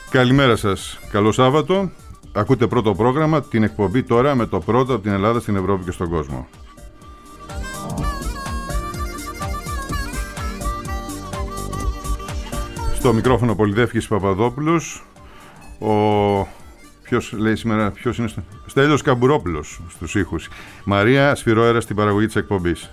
Καλημέρα σας, καλό Σάββατο. Ακούτε πρώτο πρόγραμμα, την εκπομπή τώρα με το πρώτο από την Ελλάδα στην Ευρώπη και στον κόσμο. Στο μικρόφωνο Πολυδεύκης Παπαδόπουλος. Ποιος λέει σήμερα, ποιος είναι? Στέλιος Καμπουρόπουλος στους ήχους. Μαρία Σφυρόερα στην παραγωγή της εκπομπής.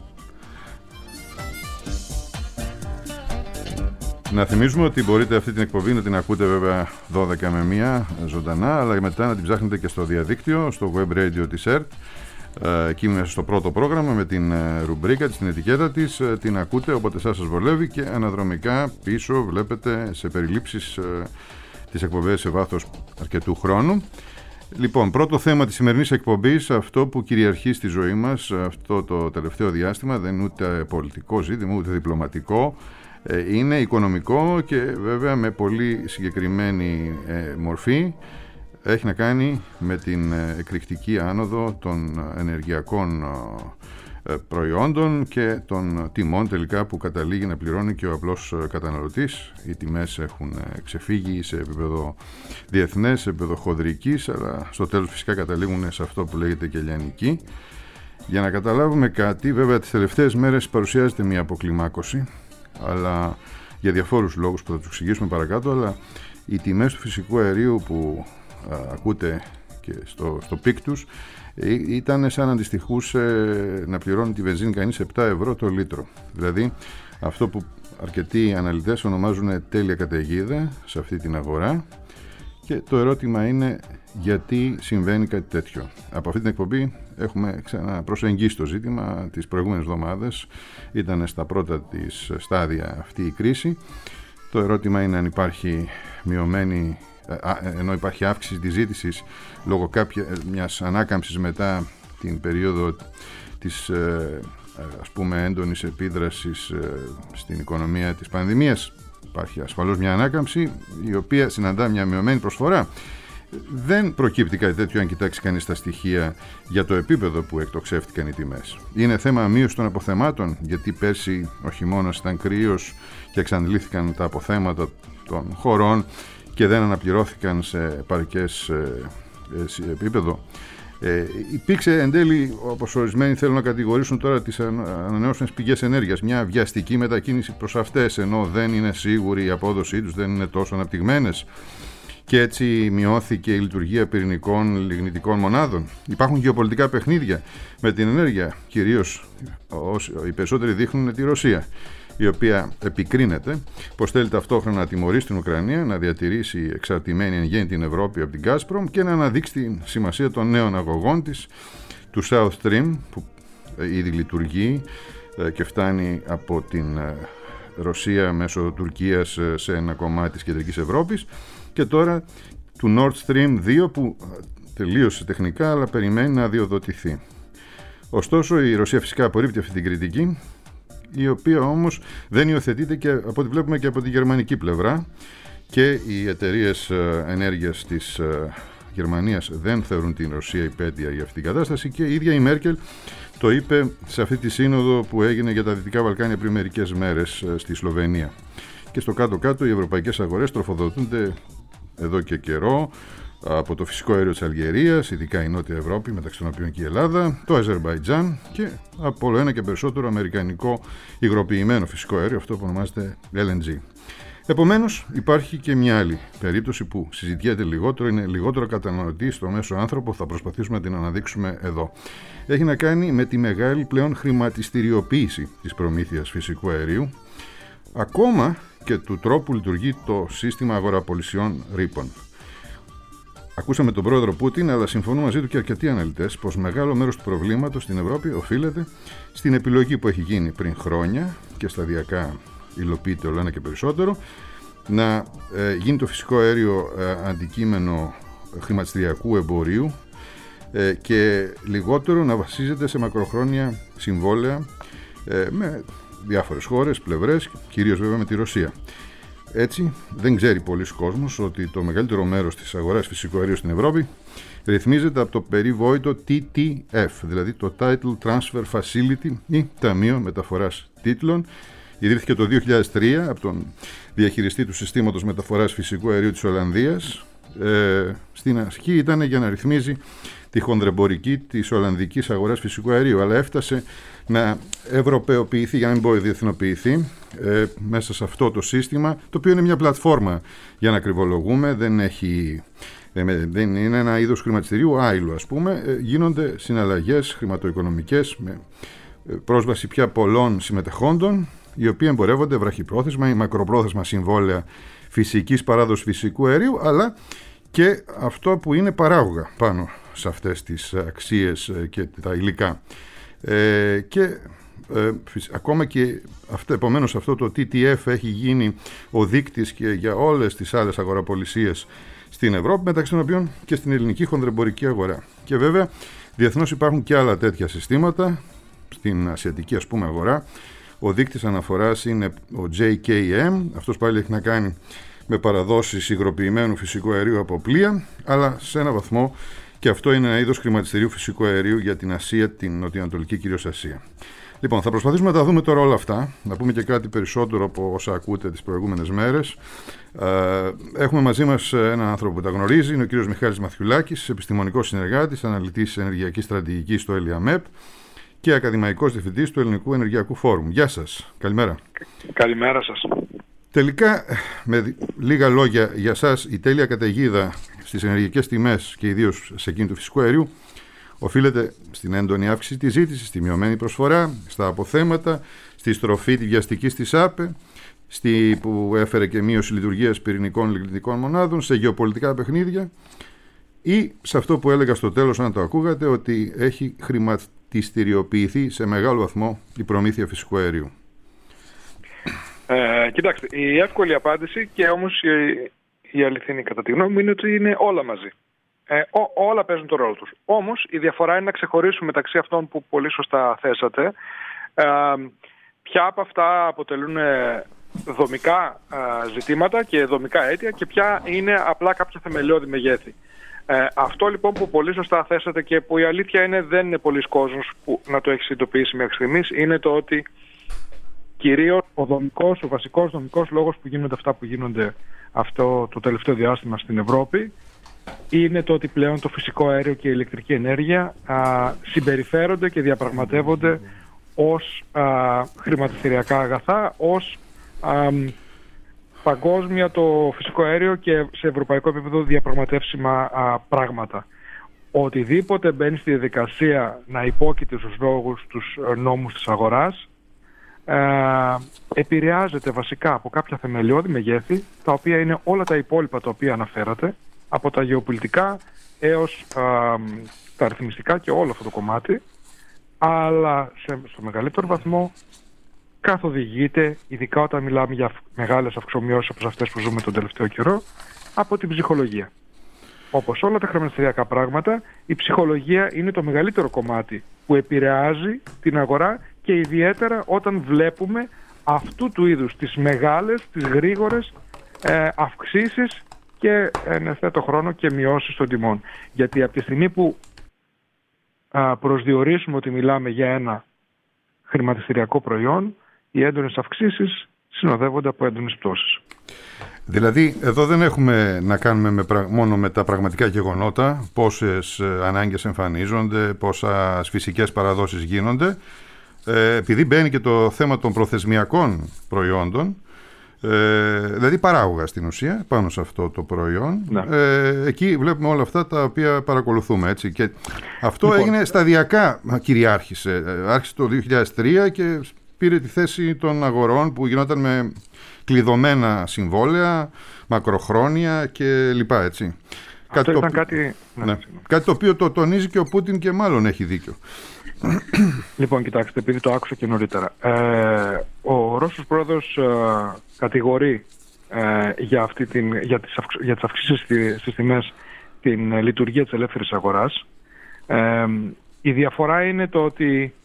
Να θυμίζουμε ότι μπορείτε αυτή την εκπομπή να την ακούτε βέβαια 12 με 1 ζωντανά, αλλά μετά να την ψάχνετε και στο διαδίκτυο, στο web radio της ΕΡΤ. Εκεί μέσα στο πρώτο πρόγραμμα με την ρουμπρίκα της, την ετικέτα της, την ακούτε όποτε σας βολεύει και αναδρομικά πίσω βλέπετε σε περιλήψεις τις εκπομπές σε βάθος αρκετού χρόνου. Λοιπόν, πρώτο θέμα της σημερινής εκπομπής, αυτό που κυριαρχεί στη ζωή μας αυτό το τελευταίο διάστημα, δεν είναι ούτε πολιτικό ζήτημα ούτε διπλωματικό, είναι οικονομικό και βέβαια με πολύ συγκεκριμένη μορφή. Έχει να κάνει με την εκρηκτική άνοδο των ενεργειακών προϊόντων και των τιμών τελικά που καταλήγει να πληρώνει και ο απλός καταναλωτής. Οι τιμές έχουν ξεφύγει σε επίπεδο διεθνές, σε επίπεδο χονδρικής, αλλά στο τέλος φυσικά καταλήγουν σε αυτό που λέγεται και λιανική. Για να καταλάβουμε κάτι, βέβαια τις τελευταίες μέρες παρουσιάζεται μια αποκλιμάκωση, αλλά για διαφόρους λόγους που θα τους εξηγήσουμε παρακάτω, αλλά οι τιμές του φυσικού αερίου που ακούτε και στο πικ τους ήταν σαν να αντιστοιχούσε να πληρώνει τη βενζίνη κανείς 7 ευρώ το λίτρο. Δηλαδή αυτό που αρκετοί αναλυτές ονομάζουν τέλεια καταιγίδα σε αυτή την αγορά, και το ερώτημα είναι γιατί συμβαίνει κάτι τέτοιο. Από αυτή την εκπομπή έχουμε ξαναπροσεγγίσει το ζήτημα. Τις προηγούμενες εβδομάδες ήταν στα πρώτα της στάδια αυτή η κρίση. Το ερώτημα είναι αν υπάρχει ενώ υπάρχει αύξηση της ζήτησης λόγω μιας ανάκαμψης μετά την περίοδο της ας πούμε έντονης επίδρασης στην οικονομία της πανδημίας. Υπάρχει ασφαλώς μια ανάκαμψη η οποία συναντά μια μειωμένη προσφορά. Δεν προκύπτει κάτι τέτοιο αν κοιτάξει κανείς τα στοιχεία για το επίπεδο που εκτοξεύτηκαν οι τιμές. Είναι θέμα μείωση των αποθεμάτων, γιατί πέρσι ο χειμώνας ήταν κρύος και εξαντλήθηκαν τα αποθέματα των χωρών και δεν αναπληρώθηκαν σε επαρκές επίπεδο. Υπήρξε εν τέλει, όπως ορισμένοι θέλουν να κατηγορήσουν τώρα, τις ανανεώσιμες πηγές ενέργειας, μια βιαστική μετακίνηση προς αυτές, ενώ δεν είναι σίγουρη η απόδοσή τους, δεν είναι τόσο αναπτυγμένες, και έτσι μειώθηκε η λειτουργία πυρηνικών λιγνητικών μονάδων. Υπάρχουν γεωπολιτικά παιχνίδια με την ενέργεια, κυρίως οι περισσότεροι δείχνουν τη Ρωσία, η οποία επικρίνεται πως θέλει ταυτόχρονα να τιμωρήσει την Ουκρανία, να διατηρήσει εξαρτημένη εν γέννη την Ευρώπη από την Gazprom και να αναδείξει τη σημασία των νέων αγωγών της, του South Stream, που ήδη λειτουργεί και φτάνει από την Ρωσία μέσω Τουρκίας σε ένα κομμάτι της κεντρικής Ευρώπης, και τώρα του Nord Stream 2 που τελείωσε τεχνικά αλλά περιμένει να αδειοδοτηθεί. Ωστόσο η Ρωσία φυσικά απορρίπτει αυτή την κριτική, η οποία όμως δεν υιοθετείται και από ό,τι βλέπουμε και από τη γερμανική πλευρά, και οι εταιρείες ενέργειας της Γερμανίας δεν θεωρούν την Ρωσία υπέτεια για αυτή την κατάσταση, και η ίδια η Μέρκελ το είπε σε αυτή τη σύνοδο που έγινε για τα Δυτικά Βαλκάνια πριν μερικές μέρες στη Σλοβενία. Και στο κάτω-κάτω οι ευρωπαϊκές αγορές τροφοδοτούνται εδώ και καιρό από το φυσικό αέριο της Αλγερίας, ειδικά η Νότια Ευρώπη, μεταξύ των οποίων και η Ελλάδα, το Αζερμπαϊτζάν, και από όλο ένα και περισσότερο αμερικανικό υγροποιημένο φυσικό αέριο, αυτό που ονομάζεται LNG. Επομένως, υπάρχει και μια άλλη περίπτωση που συζητιέται λιγότερο, είναι λιγότερο κατανοητή στο μέσο άνθρωπο, θα προσπαθήσουμε να την αναδείξουμε εδώ. Έχει να κάνει με τη μεγάλη πλέον χρηματιστηριοποίηση της προμήθειας φυσικού αερίου, ακόμα και του τρόπου που λειτουργεί το σύστημα αγοραπολισιών ρήπων. Ακούσαμε τον πρόεδρο Πούτιν, αλλά συμφωνούν μαζί του και αρκετοί αναλυτές πως μεγάλο μέρος του προβλήματος στην Ευρώπη οφείλεται στην επιλογή που έχει γίνει πριν χρόνια και σταδιακά υλοποιείται όλο ένα και περισσότερο, να γίνει το φυσικό αέριο αντικείμενο χρηματιστηριακού εμπορίου και λιγότερο να βασίζεται σε μακροχρόνια συμβόλαια με διάφορες χώρες, πλευρές, κυρίως βέβαια με τη Ρωσία. Έτσι, δεν ξέρει πολλοί κόσμος ότι το μεγαλύτερο μέρος της αγοράς φυσικού αερίου στην Ευρώπη ρυθμίζεται από το περιβόητο TTF, δηλαδή το Title Transfer Facility ή Ταμείο Μεταφοράς Τίτλων, Ιδρύθηκε το 2003 από τον διαχειριστή του συστήματος μεταφοράς φυσικού αερίου της Ολλανδίας. Στην αρχή ήταν για να ρυθμίζει τη χονδρεμπορική της Ολλανδικής αγοράς φυσικού αερίου, αλλά έφτασε να ευρωπαιοποιηθεί, για να μην πω διεθνοποιηθεί, μέσα σε αυτό το σύστημα, το οποίο είναι μια πλατφόρμα για να κρυβολογούμε, δεν είναι ένα είδος χρηματιστηρίου άειλου, ας πούμε. Γίνονται συναλλαγές χρηματοοικονομικές με πρόσβαση πια πολλών συμμετεχόντων, οι οποίοι εμπορεύονται βραχυπρόθεσμα ή μακροπρόθεσμα συμβόλαια φυσικής παράδοσης φυσικού αερίου, αλλά και αυτό που είναι παράγωγα πάνω σε αυτές τις αξίες και τα υλικά. Ακόμα και επομένως αυτό το TTF έχει γίνει ο δείκτης και για όλες τις άλλες αγοραπολισίες στην Ευρώπη, μεταξύ των οποίων και στην ελληνική χονδρεμπορική αγορά. Και βέβαια διεθνώς υπάρχουν και άλλα τέτοια συστήματα στην ασιατική, ας πούμε, αγορά. Ο δείκτης αναφοράς είναι ο JKM, αυτός πάλι έχει να κάνει με παραδόσεις υγροποιημένου φυσικού αερίου από πλοία, αλλά σε ένα βαθμό και αυτό είναι ένα είδος χρηματιστηρίου φυσικού αερίου για την Ασία, την Νοτιοανατολική κυρίως Ασία. Λοιπόν, θα προσπαθήσουμε να τα δούμε τώρα όλα αυτά, να πούμε και κάτι περισσότερο από όσα ακούτε τις προηγούμενες μέρες. Έχουμε μαζί μας έναν άνθρωπο που τα γνωρίζει, είναι ο κύριος Μιχάλης Μαθιουλάκης, επιστημονικός συνεργάτης, αναλυτής ενεργειακής στρατηγικής στο ΕΛΙΑΜΕΠ και ακαδημαϊκός διευθυντής του Ελληνικού Ενεργειακού Φόρουμ. Γεια σας, καλημέρα. Καλημέρα σας. Τελικά, με λίγα λόγια για σας, η τέλεια καταιγίδα στις ενεργειακές τιμές και ιδίως σε εκείνη του φυσικού αερίου οφείλεται στην έντονη αύξηση της ζήτησης, στη μειωμένη προσφορά, στα αποθέματα, στη στροφή τη βιαστική της ΑΠΕ, που έφερε και μείωση λειτουργίας πυρηνικών λιγνητικών μονάδων, σε γεωπολιτικά παιχνίδια ή σε αυτό που έλεγα στο τέλος, αν το ακούγατε, ότι έχει χρηματιστηριοποιηθεί σε μεγάλο βαθμό η προμήθεια φυσικού αερίου. Κοιτάξτε, η εύκολη απάντηση και όμως η αληθινή κατά τη γνώμη μου είναι ότι είναι όλα μαζί. Όλα παίζουν τον ρόλο τους. Όμως η διαφορά είναι να ξεχωρίσουμε μεταξύ αυτών που πολύ σωστά θέσατε ποια από αυτά αποτελούν δομικά ζητήματα και δομικά αίτια και ποια είναι απλά κάποια θεμελιώδη μεγέθη. Αυτό λοιπόν που πολύ σωστά θέσατε και που η αλήθεια είναι δεν είναι πολλοί κόσμος που να το έχει συνειδητοποιήσει μέχρι στιγμής, είναι το ότι κυρίως ο βασικός δομικός λόγος που γίνονται αυτά που γίνονται αυτό το τελευταίο διάστημα στην Ευρώπη είναι το ότι πλέον το φυσικό αέριο και η ηλεκτρική ενέργεια συμπεριφέρονται και διαπραγματεύονται ως χρηματιστηριακά αγαθά, ως παγκόσμια το φυσικό αέριο και σε ευρωπαϊκό επίπεδο διαπραγματεύσιμα πράγματα. Οτιδήποτε μπαίνει στη διαδικασία να υπόκειται στους λόγους, τους νόμους της αγοράς, επηρεάζεται βασικά από κάποια θεμελιώδη μεγέθη, τα οποία είναι όλα τα υπόλοιπα τα οποία αναφέρατε, από τα γεωπολιτικά έως τα αριθμιστικά και όλο αυτό το κομμάτι, αλλά στο μεγαλύτερο βαθμό καθοδηγείται, ειδικά όταν μιλάμε για μεγάλες αυξομοιώσεις όπως αυτές που ζούμε τον τελευταίο καιρό, από την ψυχολογία. Όπως όλα τα χρηματιστηριακά πράγματα, η ψυχολογία είναι το μεγαλύτερο κομμάτι που επηρεάζει την αγορά και ιδιαίτερα όταν βλέπουμε αυτού του είδους τις μεγάλες, τις γρήγορες αυξήσεις και εν ευθέτω χρόνο και μειώσεις των τιμών. Γιατί από τη στιγμή που προσδιορίσουμε ότι μιλάμε για ένα χρηματιστηριακό προϊόν, οι έντονες αυξήσεις συνοδεύονται από έντονες πτώσεις. Δηλαδή, εδώ δεν έχουμε να κάνουμε μόνο με τα πραγματικά γεγονότα, πόσες ανάγκες εμφανίζονται, πόσες φυσικές παραδόσεις γίνονται, επειδή μπαίνει και το θέμα των προθεσμιακών προϊόντων, δηλαδή παράγωγα στην ουσία πάνω σε αυτό το προϊόν. Ναι. Εκεί βλέπουμε όλα αυτά τα οποία παρακολουθούμε, έτσι. Και αυτό λοιπόν έγινε σταδιακά, άρχισε το 2003 και πήρε τη θέση των αγορών που γινόταν με κλειδωμένα συμβόλαια, μακροχρόνια και λοιπά, έτσι. Κάτι το οποίο το τονίζει και ο Πούτιν και μάλλον έχει δίκιο. Λοιπόν, κοιτάξτε, επειδή το άκουσα και νωρίτερα. Ο Ρώσος πρόεδρος κατηγορεί για τις αυξήσεις στις τιμές την λειτουργία της ελεύθερης αγοράς. Η διαφορά είναι το ότι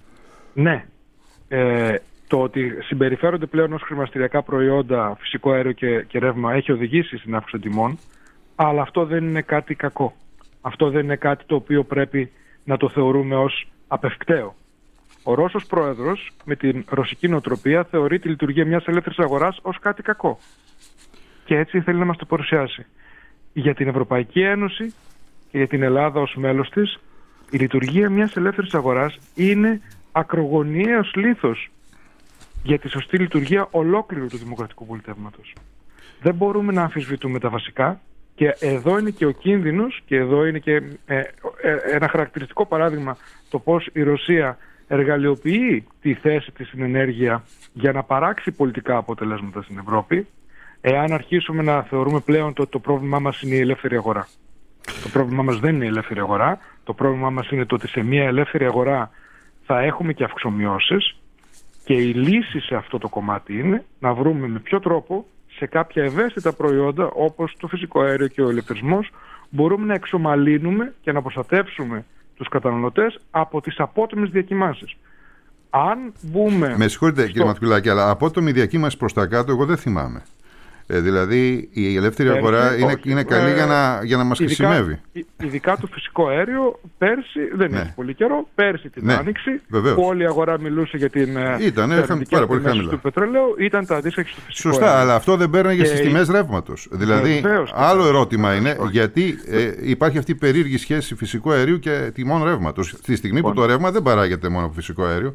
το ότι συμπεριφέρονται πλέον ως χρηματιστηριακά προϊόντα, φυσικό αέριο και ρεύμα έχει οδηγήσει στην αύξηση των τιμών, αλλά αυτό δεν είναι κάτι κακό. Αυτό δεν είναι κάτι το οποίο πρέπει να το θεωρούμε ως απευκταίο. Ο Ρώσος πρόεδρος με την ρωσική νοοτροπία θεωρεί τη λειτουργία μιας ελεύθερης αγοράς ως κάτι κακό. Και έτσι θέλει να μας το παρουσιάσει. Για την Ευρωπαϊκή Ένωση και για την Ελλάδα ως μέλος της, η λειτουργία μιας ελεύθερης αγοράς είναι ακρογωνιαίος λίθος για τη σωστή λειτουργία ολόκληρου του δημοκρατικού πολιτεύματος. Δεν μπορούμε να αμφισβητούμε τα βασικά, και εδώ είναι και ο κίνδυνος, και εδώ είναι και ένα χαρακτηριστικό παράδειγμα το πώς η Ρωσία εργαλειοποιεί τη θέση της στην ενέργεια για να παράξει πολιτικά αποτελέσματα στην Ευρώπη, εάν αρχίσουμε να θεωρούμε πλέον ότι το πρόβλημά μας είναι η ελεύθερη αγορά. Το πρόβλημά μας δεν είναι η ελεύθερη αγορά. Το πρόβλημά μας είναι το ότι σε μια ελεύθερη αγορά θα έχουμε και αυξομοιώσεις, και η λύση σε αυτό το κομμάτι είναι να βρούμε με ποιο τρόπο σε κάποια ευαίσθητα προϊόντα όπως το φυσικό αέριο και ο ηλεκτρισμός μπορούμε να εξομαλύνουμε και να προστατεύσουμε τους καταναλωτές από τις απότομες διακυμάνσεις. Αν μπούμε... Με συγχωρείτε κύριε Ματκουλάκη, αλλά απότομη διακύμανση προς τα κάτω εγώ δεν θυμάμαι. Δηλαδή η ελεύθερη αγορά είναι καλή για να μας χρησιμεύει. Ειδικά το φυσικό αέριο πέρσι, δεν έχει πολύ καιρό, πέρσι την Άνοιξη, που όλη η αγορά μιλούσε για την τιμή του πετρελαίου, ήταν τα αντίστοιχα στο φυσικό αέριο. Σωστά, αλλά αυτό δεν παίρναγε στις τιμές ρεύματος. Δηλαδή άλλο ερώτημα είναι γιατί υπάρχει αυτή η περίεργη σχέση φυσικού αερίου και τιμών ρεύματος. Στη στιγμή που το ρεύμα δεν παράγεται μόνο από φυσικό αέριο.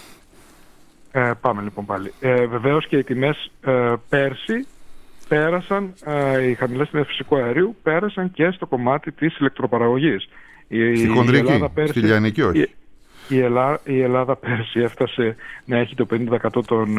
Πάμε λοιπόν πάλι. Βεβαίως και οι τιμές πέρσι πέρασαν, οι χαμηλές τιμές φυσικού αερίου πέρασαν και στο κομμάτι της ηλεκτροπαραγωγής. Στη χονδρική, στη λιανική όχι. Η Ελλάδα πέρσι έφτασε να έχει το 50%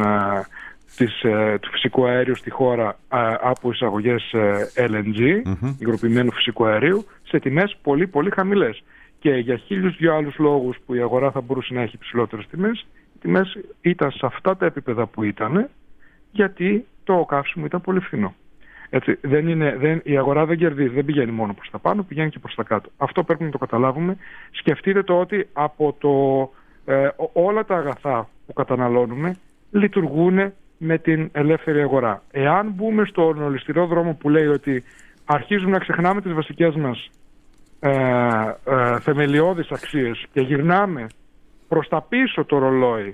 του φυσικού αέριου στη χώρα από εισαγωγές LNG, υγροποιημένου φυσικού αερίου, σε τιμές πολύ πολύ χαμηλές. Και για 1002 άλλους λόγους που η αγορά θα μπορούσε να έχει ψηλότερες τιμές, οι τιμές ήταν σε αυτά τα επίπεδα που ήταν, γιατί το καύσιμο ήταν πολύ φθηνό. Έτσι, η αγορά δεν κερδίζει, δεν πηγαίνει μόνο προς τα πάνω, πηγαίνει και προς τα κάτω. Αυτό πρέπει να το καταλάβουμε. Σκεφτείτε το ότι από όλα τα αγαθά που καταναλώνουμε λειτουργούν με την ελεύθερη αγορά. Εάν μπούμε στον ολιστηρό δρόμο που λέει ότι αρχίζουμε να ξεχνάμε τις βασικές μας θεμελιώδεις αξίες και γυρνάμε προς τα πίσω το ρολόι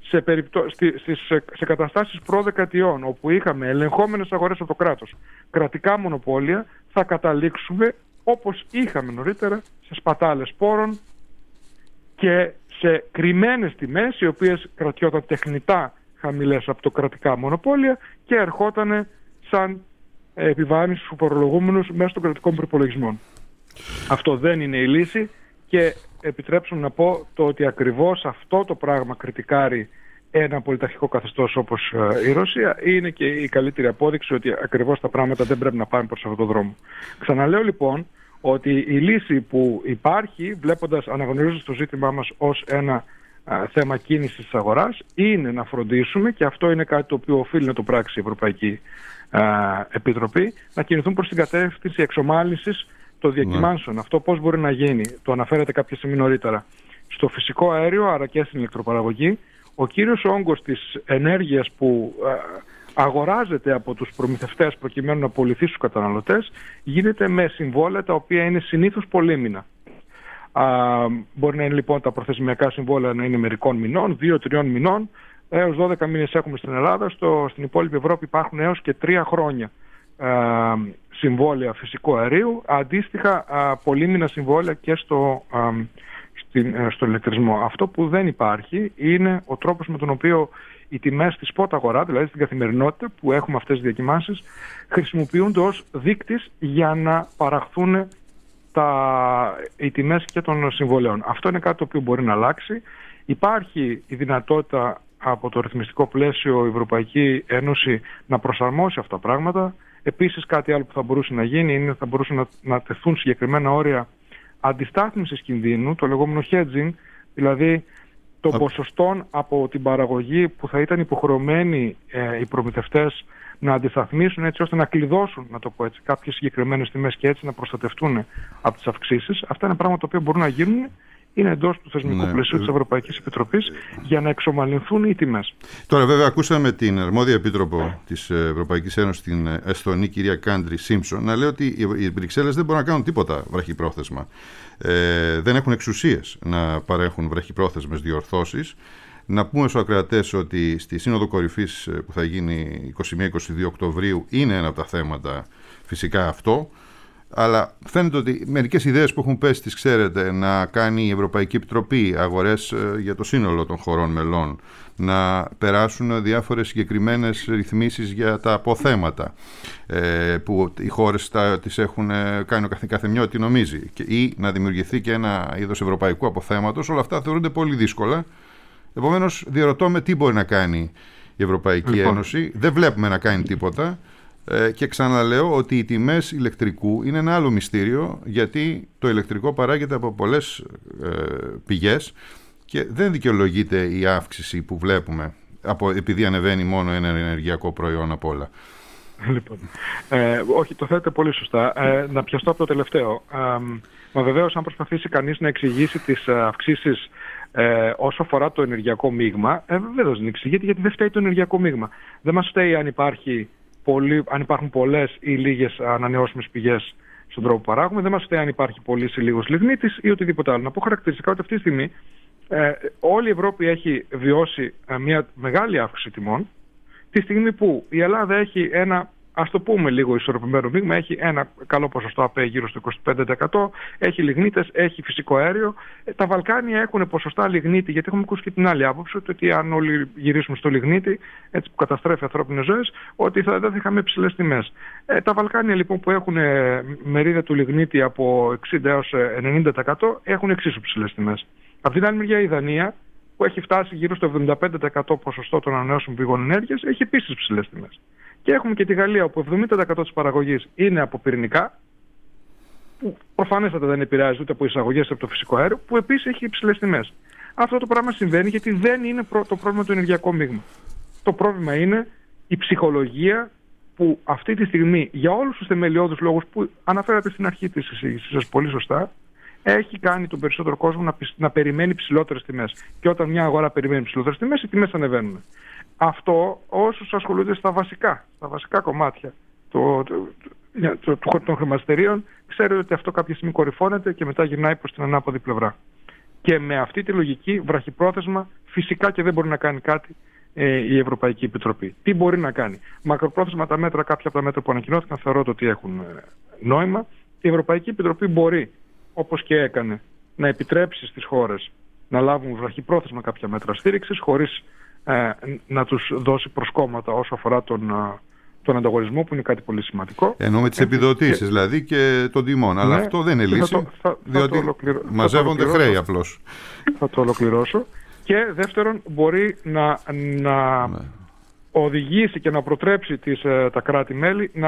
σε καταστάσεις προδεκαετιών όπου είχαμε ελεγχόμενες αγορές από το κράτος, κρατικά μονοπόλια, θα καταλήξουμε όπως είχαμε νωρίτερα σε σπατάλες πόρων και σε κρυμμένες τιμές, οι οποίες κρατιόταν τεχνητά χαμηλές από το κρατικά μονοπόλια και ερχόταν σαν επιβάρυνση στους φορολογούμενους μέσω των κρατικών προϋπολογισμών. Αυτό δεν είναι η λύση, και επιτρέψτε μου να πω το ότι ακριβώς αυτό το πράγμα κριτικάρει ένα πολιταρχικό καθεστώς όπως η Ρωσία, είναι και η καλύτερη απόδειξη ότι ακριβώς τα πράγματα δεν πρέπει να πάνε προς αυτόν τον δρόμο. Ξαναλέω λοιπόν ότι η λύση που υπάρχει, αναγνωρίζοντας το ζήτημά μας ως ένα θέμα κίνησης της αγοράς, είναι να φροντίσουμε, και αυτό είναι κάτι το οποίο οφείλει να το πράξει η Ευρωπαϊκή Επιτροπή, να κινηθούν προς την κατεύθυνση εξομάλυνσης των διακυμάνσεων. Αυτό πώς μπορεί να γίνει? Το αναφέρατε κάποια στιγμή νωρίτερα. Στο φυσικό αέριο, αλλά και στην ηλεκτροπαραγωγή, ο κύριος όγκος της ενέργειας που αγοράζεται από τους προμηθευτές προκειμένου να πωληθεί στους καταναλωτές γίνεται με συμβόλαια τα οποία είναι συνήθως πολύμηνα. Μπορεί να είναι λοιπόν τα προθεσμιακά συμβόλαια να είναι μερικών μηνών, 2-3 μηνών, έως 12 μήνες έχουμε στην Ελλάδα. Στην υπόλοιπη Ευρώπη υπάρχουν έως και 3 χρόνια συμβόλαια φυσικού αερίου, αντίστοιχα πολύμηνα συμβόλαια και στο ηλεκτρισμό. Αυτό που δεν υπάρχει είναι ο τρόπος με τον οποίο οι τιμές στη spot αγορά, δηλαδή στην καθημερινότητα που έχουμε αυτές τις διακυμάνσεις, χρησιμοποιούνται ως δείκτης για να παραχθούν οι τιμές και των συμβολέων. Αυτό είναι κάτι το οποίο μπορεί να αλλάξει. Υπάρχει η δυνατότητα από το ρυθμιστικό πλαίσιο η Ευρωπαϊκή Ένωση να προσαρμόσει αυτά τα πράγματα. Επίσης κάτι άλλο που θα μπορούσε να γίνει είναι ότι θα μπορούσαν να τεθούν συγκεκριμένα όρια αντιστάθμισης κινδύνου, το λεγόμενο hedging, δηλαδή των ποσοστών από την παραγωγή που θα ήταν υποχρεωμένοι οι προμηθευτές να αντισταθμίσουν, έτσι ώστε να κλειδώσουν, να το πω έτσι, κάποιες συγκεκριμένες τιμές και έτσι να προστατευτούν από τις αυξήσεις. Αυτά είναι πράγματα τα οποία μπορούν να γίνουν είναι εντός του θεσμικού πλαισίου της Ευρωπαϊκής Επιτροπής για να εξομαλυνθούν οι τιμές. Τώρα, βέβαια, ακούσαμε την αρμόδια επίτροπο της Ευρωπαϊκής Ένωσης, την Εσθονή κυρία Κάντρι Σίμψον, να λέει ότι οι Βρυξέλλες δεν μπορούν να κάνουν τίποτα βραχυπρόθεσμα. Δεν έχουν εξουσίες να παρέχουν βραχυπρόθεσμες διορθώσεις. Να πούμε στους ακροατές ότι στη Σύνοδο Κορυφής που θα γίνει 21-22 Οκτωβρίου είναι ένα από τα θέματα φυσικά αυτό. Αλλά φαίνεται ότι μερικές ιδέες που έχουν πέσει, τις ξέρετε, να κάνει η Ευρωπαϊκή Επιτροπή αγορές για το σύνολο των χωρών μελών, να περάσουν διάφορες συγκεκριμένες ρυθμίσεις για τα αποθέματα που οι χώρες τις έχουν κάνει ο καθεμιά ό,τι νομίζει, ή να δημιουργηθεί και ένα είδος ευρωπαϊκού αποθέματος. Όλα αυτά θεωρούνται πολύ δύσκολα. Επομένως, διαρωτώ με τι μπορεί να κάνει η Ευρωπαϊκή Ένωση. Δεν βλέπουμε να κάνει τίποτα. Και ξαναλέω ότι οι τιμές ηλεκτρικού είναι ένα άλλο μυστήριο, γιατί το ηλεκτρικό παράγεται από πολλές πηγές και δεν δικαιολογείται η αύξηση που βλέπουμε επειδή ανεβαίνει μόνο ένα ενεργειακό προϊόν από όλα. Λοιπόν, όχι, το θέτε πολύ σωστά. Να πιαστώ από το τελευταίο. Μα βεβαίως, αν προσπαθήσει κανείς να εξηγήσει τις αυξήσεις όσο αφορά το ενεργειακό μείγμα, βεβαίως δεν εξηγείται, γιατί δεν φταίει το ενεργειακό μείγμα. Δεν μας φταίει αν υπάρχουν πολλές ή λίγες ανανεώσιμες πηγές στον τρόπο που παράγουμε, δεν μας φταίει αν υπάρχει πολύς ή λίγος λιγνίτης ή οτιδήποτε άλλο. Να πω χαρακτηριστικά ότι αυτή τη στιγμή όλη η Ευρώπη έχει βιώσει μια μεγάλη αύξηση τιμών, τη στιγμή που η Ελλάδα έχει ένα, ας το πούμε λίγο ισορροπημένο μείγμα, έχει ένα καλό ποσοστό ΑΠΕ γύρω στο 25%, έχει λιγνίτες, έχει φυσικό αέριο. Τα Βαλκάνια έχουν ποσοστά λιγνίτη, γιατί έχουμε ακούσει και την άλλη άποψη, ότι αν όλοι γυρίσουμε στο λιγνίτη, έτσι που καταστρέφει ανθρώπινες ζωές, ότι δεν θα είχαμε υψηλές τιμές. Τα Βαλκάνια λοιπόν που έχουν μερίδα του λιγνίτη από 60% έως 90% έχουν εξίσου υψηλές τιμές. Από την άλλη μεριά η Δανία, που έχει φτάσει γύρω στο 75% ποσοστό των ανανεώσιμων πηγών ενέργειας, έχει επίσης ψηλές τιμές. Και έχουμε και τη Γαλλία, όπου 70% της παραγωγής είναι από πυρηνικά, που προφανέστατα δεν επηρεάζεται ούτε από εισαγωγές από το φυσικό αέριο, που επίσης έχει υψηλές τιμές. Αυτό το πράγμα συμβαίνει γιατί δεν είναι το πρόβλημα το ενεργειακό μείγμα. Το πρόβλημα είναι η ψυχολογία που αυτή τη στιγμή, για όλους τους θεμελιώδους λόγους που αναφέρατε στην αρχή της εισήγησης σας πολύ σωστά, έχει κάνει τον περισσότερο κόσμο να περιμένει ψηλότερες τιμές. Και όταν μια αγορά περιμένει ψηλότερες τιμές, οι τιμές ανεβαίνουν. Αυτό όσους ασχολούνται στα βασικά κομμάτια των χρηματιστηρίων, ξέρετε ότι αυτό κάποια στιγμή κορυφώνεται και μετά γυρνάει προς την ανάποδη πλευρά. Και με αυτή τη λογική, βραχυπρόθεσμα, φυσικά και δεν μπορεί να κάνει κάτι η Ευρωπαϊκή Επιτροπή. Τι μπορεί να κάνει? Μακροπρόθεσμα τα μέτρα, κάποια από τα μέτρα που ανακοινώθηκαν, θεωρώ ότι έχουν νόημα. Η Ευρωπαϊκή Επιτροπή μπορεί, όπως και έκανε, να επιτρέψει στις χώρες να λάβουν βραχυπρόθεσμα κάποια μέτρα στήριξης, χωρίς να τους δώσει προσκόμματα όσο αφορά τον ανταγωνισμό, που είναι κάτι πολύ σημαντικό. Ενώ με τις επιδοτήσεις δηλαδή και των τιμών. Αλλά αυτό δεν είναι λύση, διότι μαζεύονται χρέη απλώς. Θα το ολοκληρώσω. Και δεύτερον, μπορεί να οδηγήσει και να προτρέψει τα κράτη-μέλη να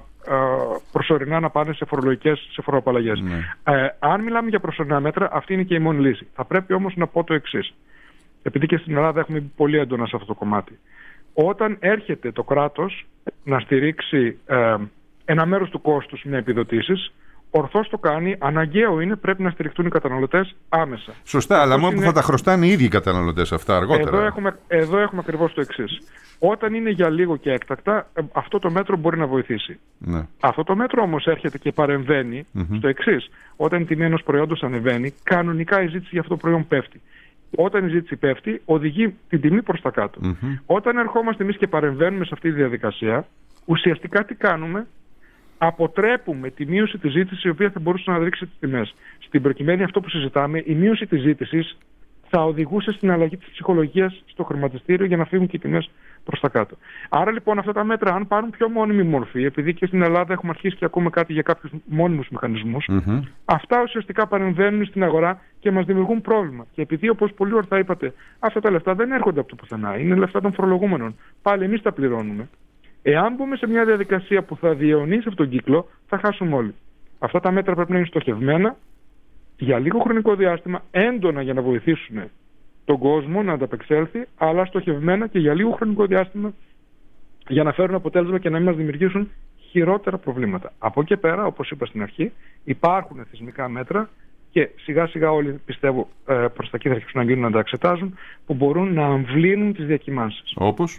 προσωρινά να πάνε σε φοροαπαλλαγές. Αν μιλάμε για προσωρινά μέτρα, αυτή είναι και η μόνη λύση. Θα πρέπει όμως να πω το εξής. Επειδή και στην Ελλάδα έχουμε μπει πολύ έντονα σε αυτό το κομμάτι. Όταν έρχεται το κράτος να στηρίξει ένα μέρος του κόστους με επιδοτήσεις, ορθώς το κάνει, αναγκαίο είναι, πρέπει να στηριχτούν οι καταναλωτές άμεσα. Σωστά, αλλά μόνο που θα τα χρωστάνε οι ίδιοι οι καταναλωτές αυτά αργότερα. Εδώ έχουμε ακριβώς το εξής. Όταν είναι για λίγο και έκτακτα, αυτό το μέτρο μπορεί να βοηθήσει. Ναι. Αυτό το μέτρο όμως έρχεται και παρεμβαίνει στο εξής. Όταν η τιμή ενός προϊόντος ανεβαίνει, κανονικά η ζήτηση για αυτό το προϊόν πέφτει. Όταν η ζήτηση πέφτει, οδηγεί την τιμή προς τα κάτω. Όταν ερχόμαστε εμείς και παρεμβαίνουμε σε αυτή τη διαδικασία, ουσιαστικά τι κάνουμε? Αποτρέπουμε τη μείωση της ζήτησης, η οποία θα μπορούσε να ρίξει τις τιμές. Στην προκειμένη, αυτό που συζητάμε, η μείωση της ζήτησης θα οδηγούσε στην αλλαγή της ψυχολογίας στο χρηματιστήριο για να φύγουν και οι τιμές προς τα κάτω. Άρα λοιπόν αυτά τα μέτρα, αν πάρουν πιο μόνιμη μορφή, επειδή και στην Ελλάδα έχουμε αρχίσει και ακούμε κάτι για κάποιους μόνιμους μηχανισμούς, αυτά ουσιαστικά παρεμβαίνουν στην αγορά και μας δημιουργούν πρόβλημα. Και επειδή, όπως πολύ ορθά είπατε, αυτά τα λεφτά δεν έρχονται από το πουθενά, είναι λεφτά των φορολογούμενων. Πάλι εμείς τα πληρώνουμε. Εάν μπούμε σε μια διαδικασία που θα διαιωνίσει αυτόν τον κύκλο, θα χάσουμε όλοι. Αυτά τα μέτρα πρέπει να είναι στοχευμένα για λίγο χρονικό διάστημα, έντονα για να βοηθήσουν τον κόσμο να ανταπεξέλθει, αλλά στοχευμένα και για λίγο χρονικό διάστημα για να φέρουν αποτέλεσμα και να μην μας δημιουργήσουν χειρότερα προβλήματα. Από εκεί πέρα, όπως είπα στην αρχή, υπάρχουν θεσμικά μέτρα και σιγά σιγά όλοι πιστεύω προς τα εκεί θα αρχίσουν να γίνουν να τα εξετάζουν, που μπορούν να αμβλύνουν τις διακυμάνσεις.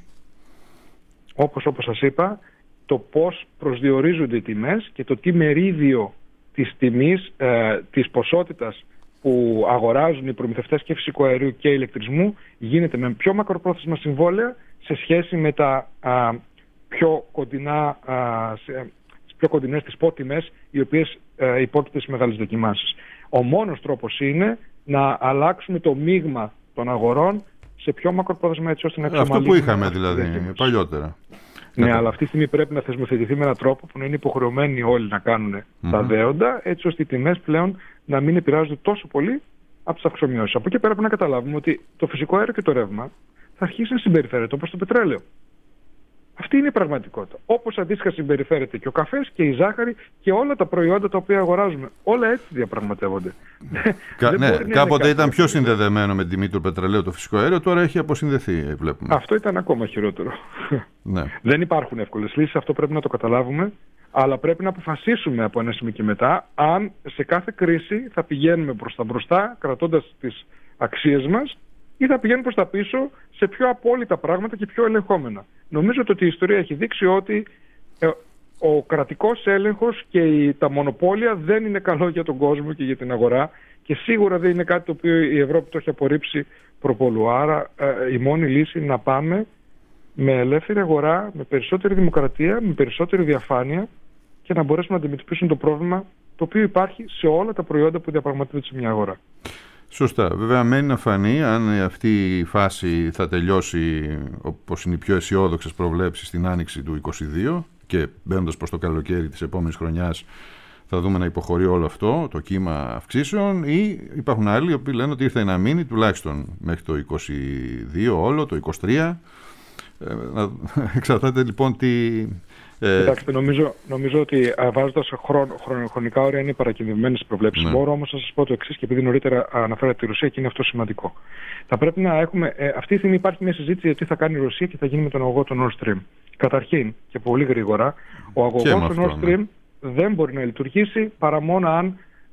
Όπως σας είπα, το πώς προσδιορίζονται οι τιμές και το τι μερίδιο της τιμής, της ποσότητας που αγοράζουν οι προμηθευτές και φυσικού αερίου και ηλεκτρισμού γίνεται με πιο μακροπρόθεσμα συμβόλαια σε σχέση με τα πιο κοντινές τις τιμές, οι οποίες υπόκειται σε μεγάλες δοκιμάσεις. Ο μόνος τρόπος είναι να αλλάξουμε το μείγμα των αγορών σε πιο μακροπρόθεσμα, έτσι ώστε να εξομαλύνουμε. Αυτό που είχαμε δηλαδή παλιότερα. Ναι, αλλά αυτή τη στιγμή πρέπει να θεσμοθετηθεί με έναν τρόπο που να είναι υποχρεωμένοι όλοι να κάνουν τα δέοντα, έτσι ώστε οι τιμές πλέον να μην επηρεάζονται τόσο πολύ από τις αυξομοιώσεις. Από εκεί πέρα πρέπει να καταλάβουμε ότι το φυσικό αέριο και το ρεύμα θα αρχίσει να συμπεριφέρεται όπως το πετρέλαιο. Αυτή είναι η πραγματικότητα. Όπως αντίστοιχα συμπεριφέρεται και ο καφές και η ζάχαρη και όλα τα προϊόντα τα οποία αγοράζουμε. Όλα έτσι διαπραγματεύονται. Ναι, κάποτε ήταν πιο συνδεδεμένο με την τιμή του πετρελαίου το φυσικό αέριο, τώρα έχει αποσυνδεθεί, βλέπουμε. Αυτό ήταν ακόμα χειρότερο. Ναι. Δεν υπάρχουν εύκολες λύσεις, αυτό πρέπει να το καταλάβουμε. Αλλά πρέπει να αποφασίσουμε από ένα σημείο και μετά αν σε κάθε κρίση θα πηγαίνουμε προς τα μπροστά, κρατώντας τις αξίες μας, ή θα πηγαίνουν προς τα πίσω σε πιο απόλυτα πράγματα και πιο ελεγχόμενα. Νομίζω ότι η ιστορία έχει δείξει ότι ο κρατικός έλεγχος και τα μονοπόλια δεν είναι καλό για τον κόσμο και για την αγορά και σίγουρα δεν είναι κάτι το οποίο η Ευρώπη το έχει απορρίψει προπολού. Άρα η μόνη λύση είναι να πάμε με ελεύθερη αγορά, με περισσότερη δημοκρατία, με περισσότερη διαφάνεια και να μπορέσουμε να αντιμετωπίσουμε το πρόβλημα το οποίο υπάρχει σε όλα τα προϊόντα που διαπραγματεύονται σε μια αγορά. Σωστά. Βέβαια μένει να φανεί αν αυτή η φάση θα τελειώσει όπως είναι οι πιο αισιόδοξες προβλέψεις στην άνοιξη του 2022 και μπαίνοντας προς το καλοκαίρι της επόμενης χρονιάς θα δούμε να υποχωρεί όλο αυτό το κύμα αυξήσεων, ή υπάρχουν άλλοι οι οποίοι λένε ότι ήρθε να μείνει τουλάχιστον μέχρι το 2022 όλο, το 2023. Εξαρτάται λοιπόν τι... Κοιτάξτε, νομίζω ότι βάζοντας χρονικά όρια είναι παρακινδυμένες προβλέψεις. Ναι. Μπορώ όμως να σας πω το εξής, και επειδή νωρίτερα αναφέρατε τη Ρωσία και είναι αυτό σημαντικό. Θα πρέπει να έχουμε. Αυτή τη στιγμή υπάρχει μια συζήτηση για τι θα κάνει η Ρωσία και θα γίνει με τον αγωγό του Nord Stream. Καταρχήν, και πολύ γρήγορα, ο αγωγός του Nord Stream δεν μπορεί να λειτουργήσει παρά μόνο αν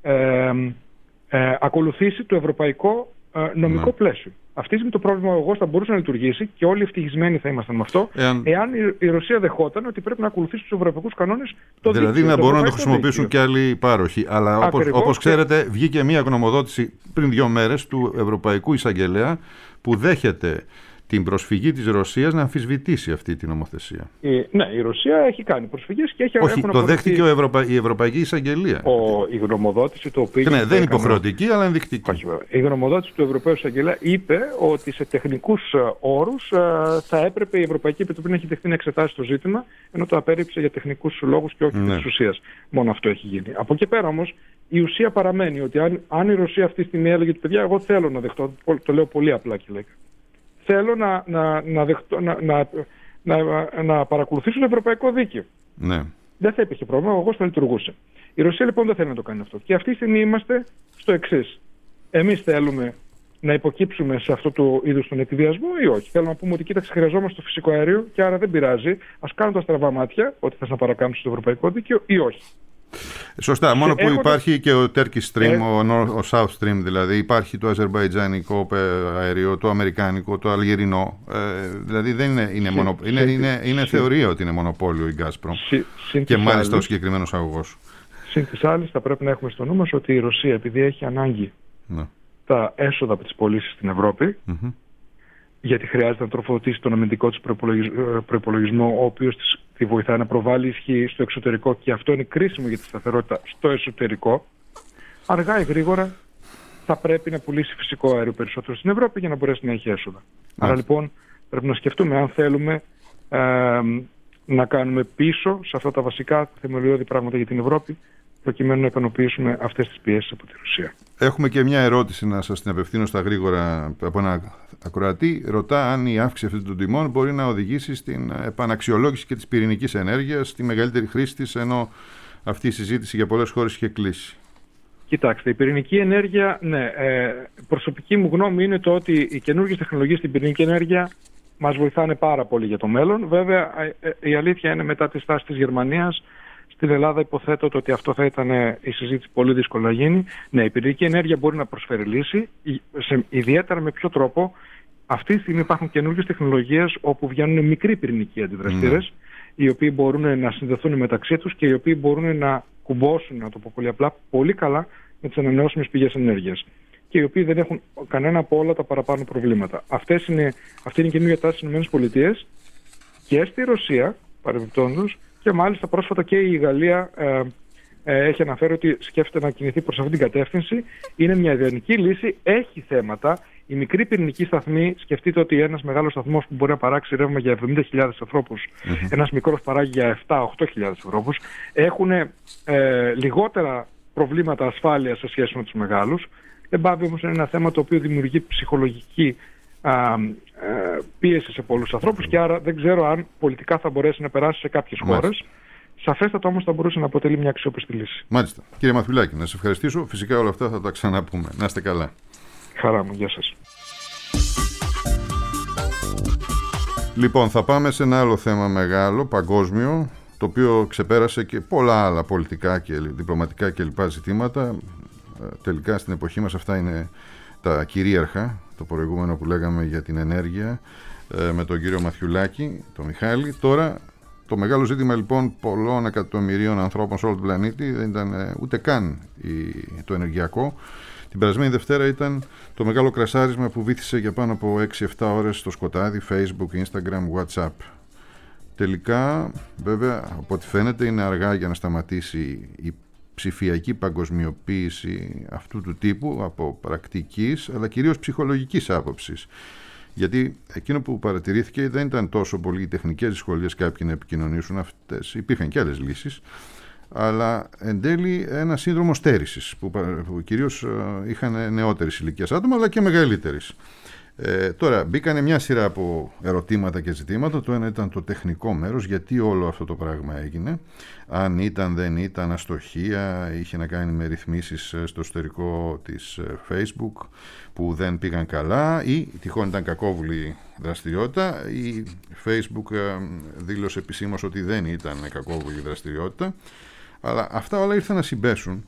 ακολουθήσει το ευρωπαϊκό νομικό πλαίσιο. Αυτή τη στιγμή το πρόβλημα ο αγωγός θα μπορούσε να λειτουργήσει και όλοι ευτυχισμένοι θα ήμασταν με αυτό, εάν η Ρωσία δεχόταν ότι πρέπει να ακολουθήσει τους ευρωπαϊκούς κανόνες. Δηλαδή να μπορούν να το χρησιμοποιήσουν και άλλοι πάροχοι. Αλλά όπως ξέρετε, βγήκε μια γνωμοδότηση πριν 2 μέρες του Ευρωπαϊκού Εισαγγελέα που δέχεται την προσφυγή της Ρωσίας να αμφισβητήσει αυτή την νομοθεσία. Ναι, η Ρωσία έχει κάνει προσφυγές και έχει... Όχι, το δέχτηκε η Ευρωπαϊκή Εισαγγελία. Η γνωμοδότηση το οποίο... Ναι, δεν είναι υποχρεωτική, αλλά ενδεικτική. Όχι, η γνωμοδότηση του Ευρωπαίου Εισαγγελέα είπε ότι σε τεχνικούς όρους θα έπρεπε η Ευρωπαϊκή Επιτροπή να έχει δεχτεί να εξετάσει το ζήτημα, ενώ το απέρριψε για τεχνικούς λόγους και όχι της ουσίας. Μόνο αυτό έχει γίνει. Από εκεί πέρα όμως η ουσία παραμένει ότι αν η Ρωσία αυτή τη στιγμή έλεγε ότι παιδιά, εγώ θέλω να δεχτώ, το λέω πολύ απλά και λέγα. Θέλω να παρακολουθήσω το ευρωπαϊκό δίκαιο. Ναι. Δεν θα υπήρχε πρόβλημα, ο αγωγός θα λειτουργούσε. Η Ρωσία λοιπόν δεν θέλει να το κάνει αυτό. Και αυτή τη στιγμή είμαστε στο εξής. Εμείς θέλουμε να υποκύψουμε σε αυτό το είδος τον εκβιασμό ή όχι. Θέλουμε να πούμε ότι κοίταξε, χρειαζόμαστε το φυσικό αέριο και άρα δεν πειράζει. Ας κάνουν τα στραβά μάτια ότι θες να παρακάμψεις το ευρωπαϊκό δίκαιο ή όχι. Σωστά, μόνο που υπάρχει και ο Turkish Stream, ο South Stream δηλαδή, υπάρχει το αζερμπαϊτζάνικο αέριο, το αμερικάνικο, το αλγερινό, δηλαδή δεν είναι θεωρία ότι είναι μονοπόλιο η Gazprom και μάλιστα ο συγκεκριμένος αγωγός. Συν της άλλης θα πρέπει να έχουμε στο νου μας ότι η Ρωσία, επειδή έχει ανάγκη τα έσοδα από τις πωλήσεις στην Ευρώπη, γιατί χρειάζεται να τροφοδοτήσει τον αμυντικό της προϋπολογισμό, ο οποίος τη βοηθάει να προβάλλει ισχύ στο εξωτερικό, και αυτό είναι κρίσιμο για τη σταθερότητα στο εσωτερικό, αργά ή γρήγορα θα πρέπει να πουλήσει φυσικό αέριο περισσότερο στην Ευρώπη για να μπορέσει να έχει έσοδα. Άρα λοιπόν πρέπει να σκεφτούμε αν θέλουμε να κάνουμε πίσω σε αυτά τα βασικά θεμελιώδη πράγματα για την Ευρώπη, προκειμένου να ικανοποιήσουμε αυτές τις πιέσεις από τη Ρωσία. Έχουμε και μια ερώτηση να σας την απευθύνω στα γρήγορα από ένα ακροατή. Ρωτά αν η αύξηση αυτών των τιμών μπορεί να οδηγήσει στην επαναξιολόγηση και της πυρηνικής ενέργειας, στη μεγαλύτερη χρήση της, ενώ αυτή η συζήτηση για πολλές χώρες είχε κλείσει. Κοιτάξτε, η πυρηνική ενέργεια, ναι, προσωπική μου γνώμη είναι το ότι οι καινούργιες τεχνολογίες στην πυρηνική ενέργεια μας βοηθάνε πάρα πολύ για το μέλλον. Βέβαια, η αλήθεια είναι μετά τη στάση της Γερμανίας Στην Ελλάδα υποθέτω ότι αυτό θα ήταν η συζήτηση πολύ δύσκολο να γίνει. Ναι, η πυρηνική ενέργεια μπορεί να προσφέρει λύση, ιδιαίτερα με ποιο τρόπο. Αυτή τη στιγμή υπάρχουν καινούργιες τεχνολογίες όπου βγαίνουν μικροί πυρηνικοί αντιδραστήρες, οι οποίοι μπορούν να συνδεθούν μεταξύ τους και οι οποίοι μπορούν να κουμπώσουν, να το πω πολύ απλά, πολύ καλά με τις ανανεώσιμες πηγές ενέργειας. Και οι οποίοι δεν έχουν κανένα από όλα τα παραπάνω προβλήματα. Αυτή είναι η καινούργια τάση στις ΗΠΑ και στη Ρωσία, παρεμπιπτόντως, και μάλιστα πρόσφατα και η Γαλλία έχει αναφέρει ότι σκέφτεται να κινηθεί προς αυτή την κατεύθυνση. Είναι μια ιδανική λύση, έχει θέματα. Η μικρή πυρηνική σταθμή, σκεφτείτε ότι ένας μεγάλος σταθμός που μπορεί να παράξει ρεύμα για 70.000 ανθρώπους, ένας μικρός παράγει για 7-8.000 ανθρώπους, έχουν λιγότερα προβλήματα ασφάλειας σε σχέση με τους μεγάλους. Δεν πάβει όμως είναι ένα θέμα το οποίο δημιουργεί ψυχολογική πίεση σε πολλούς ανθρώπους και άρα δεν ξέρω αν πολιτικά θα μπορέσει να περάσει σε κάποιες χώρες. Σαφέστατα όμως θα μπορούσε να αποτελεί μια αξιόπιστη λύση. Μάλιστα. Κύριε Μαθιουλάκη, να σας ευχαριστήσω. Φυσικά όλα αυτά θα τα ξαναπούμε. Να είστε καλά. Χαρά μου. Γεια σας. Λοιπόν, θα πάμε σε ένα άλλο θέμα μεγάλο, παγκόσμιο, το οποίο ξεπέρασε και πολλά άλλα πολιτικά και διπλωματικά και λοιπά ζητήματα. Τελικά στην εποχή μας αυτά είναι τα κυρίαρχα, το προηγούμενο που λέγαμε για την ενέργεια με τον κύριο Μαθιουλάκη, τον Μιχάλη. Τώρα το μεγάλο ζήτημα λοιπόν πολλών εκατομμυρίων ανθρώπων σε όλο τον πλανήτη δεν ήταν ούτε καν το ενεργειακό. Την περασμένη Δευτέρα ήταν το μεγάλο κρασάρισμα που βύθισε για πάνω από 6-7 ώρες στο σκοτάδι Facebook, Instagram, WhatsApp. Τελικά, βέβαια, από ό,τι φαίνεται είναι αργά για να σταματήσει η ψηφιακή παγκοσμιοποίηση αυτού του τύπου από πρακτικής αλλά κυρίως ψυχολογικής άποψης. Γιατί εκείνο που παρατηρήθηκε δεν ήταν τόσο πολύ οι τεχνικές δυσκολίες κάποιοι να επικοινωνήσουν, αυτές υπήρχαν και άλλες λύσεις, αλλά εν τέλει ένα σύνδρομο στέρησης που κυρίως είχαν νεότερης ηλικίας άτομα αλλά και μεγαλύτερης. Τώρα μπήκανε μια σειρά από ερωτήματα και ζητήματα. Το ένα ήταν το τεχνικό μέρος, γιατί όλο αυτό το πράγμα έγινε, αν ήταν, δεν ήταν αστοχία, είχε να κάνει με ρυθμίσεις στο εσωτερικό της Facebook που δεν πήγαν καλά ή τυχόν ήταν κακόβουλη δραστηριότητα. Η Facebook δήλωσε επισήμως ότι δεν ήταν κακόβουλη δραστηριότητα, αλλά αυτά όλα ήρθαν να συμπέσουν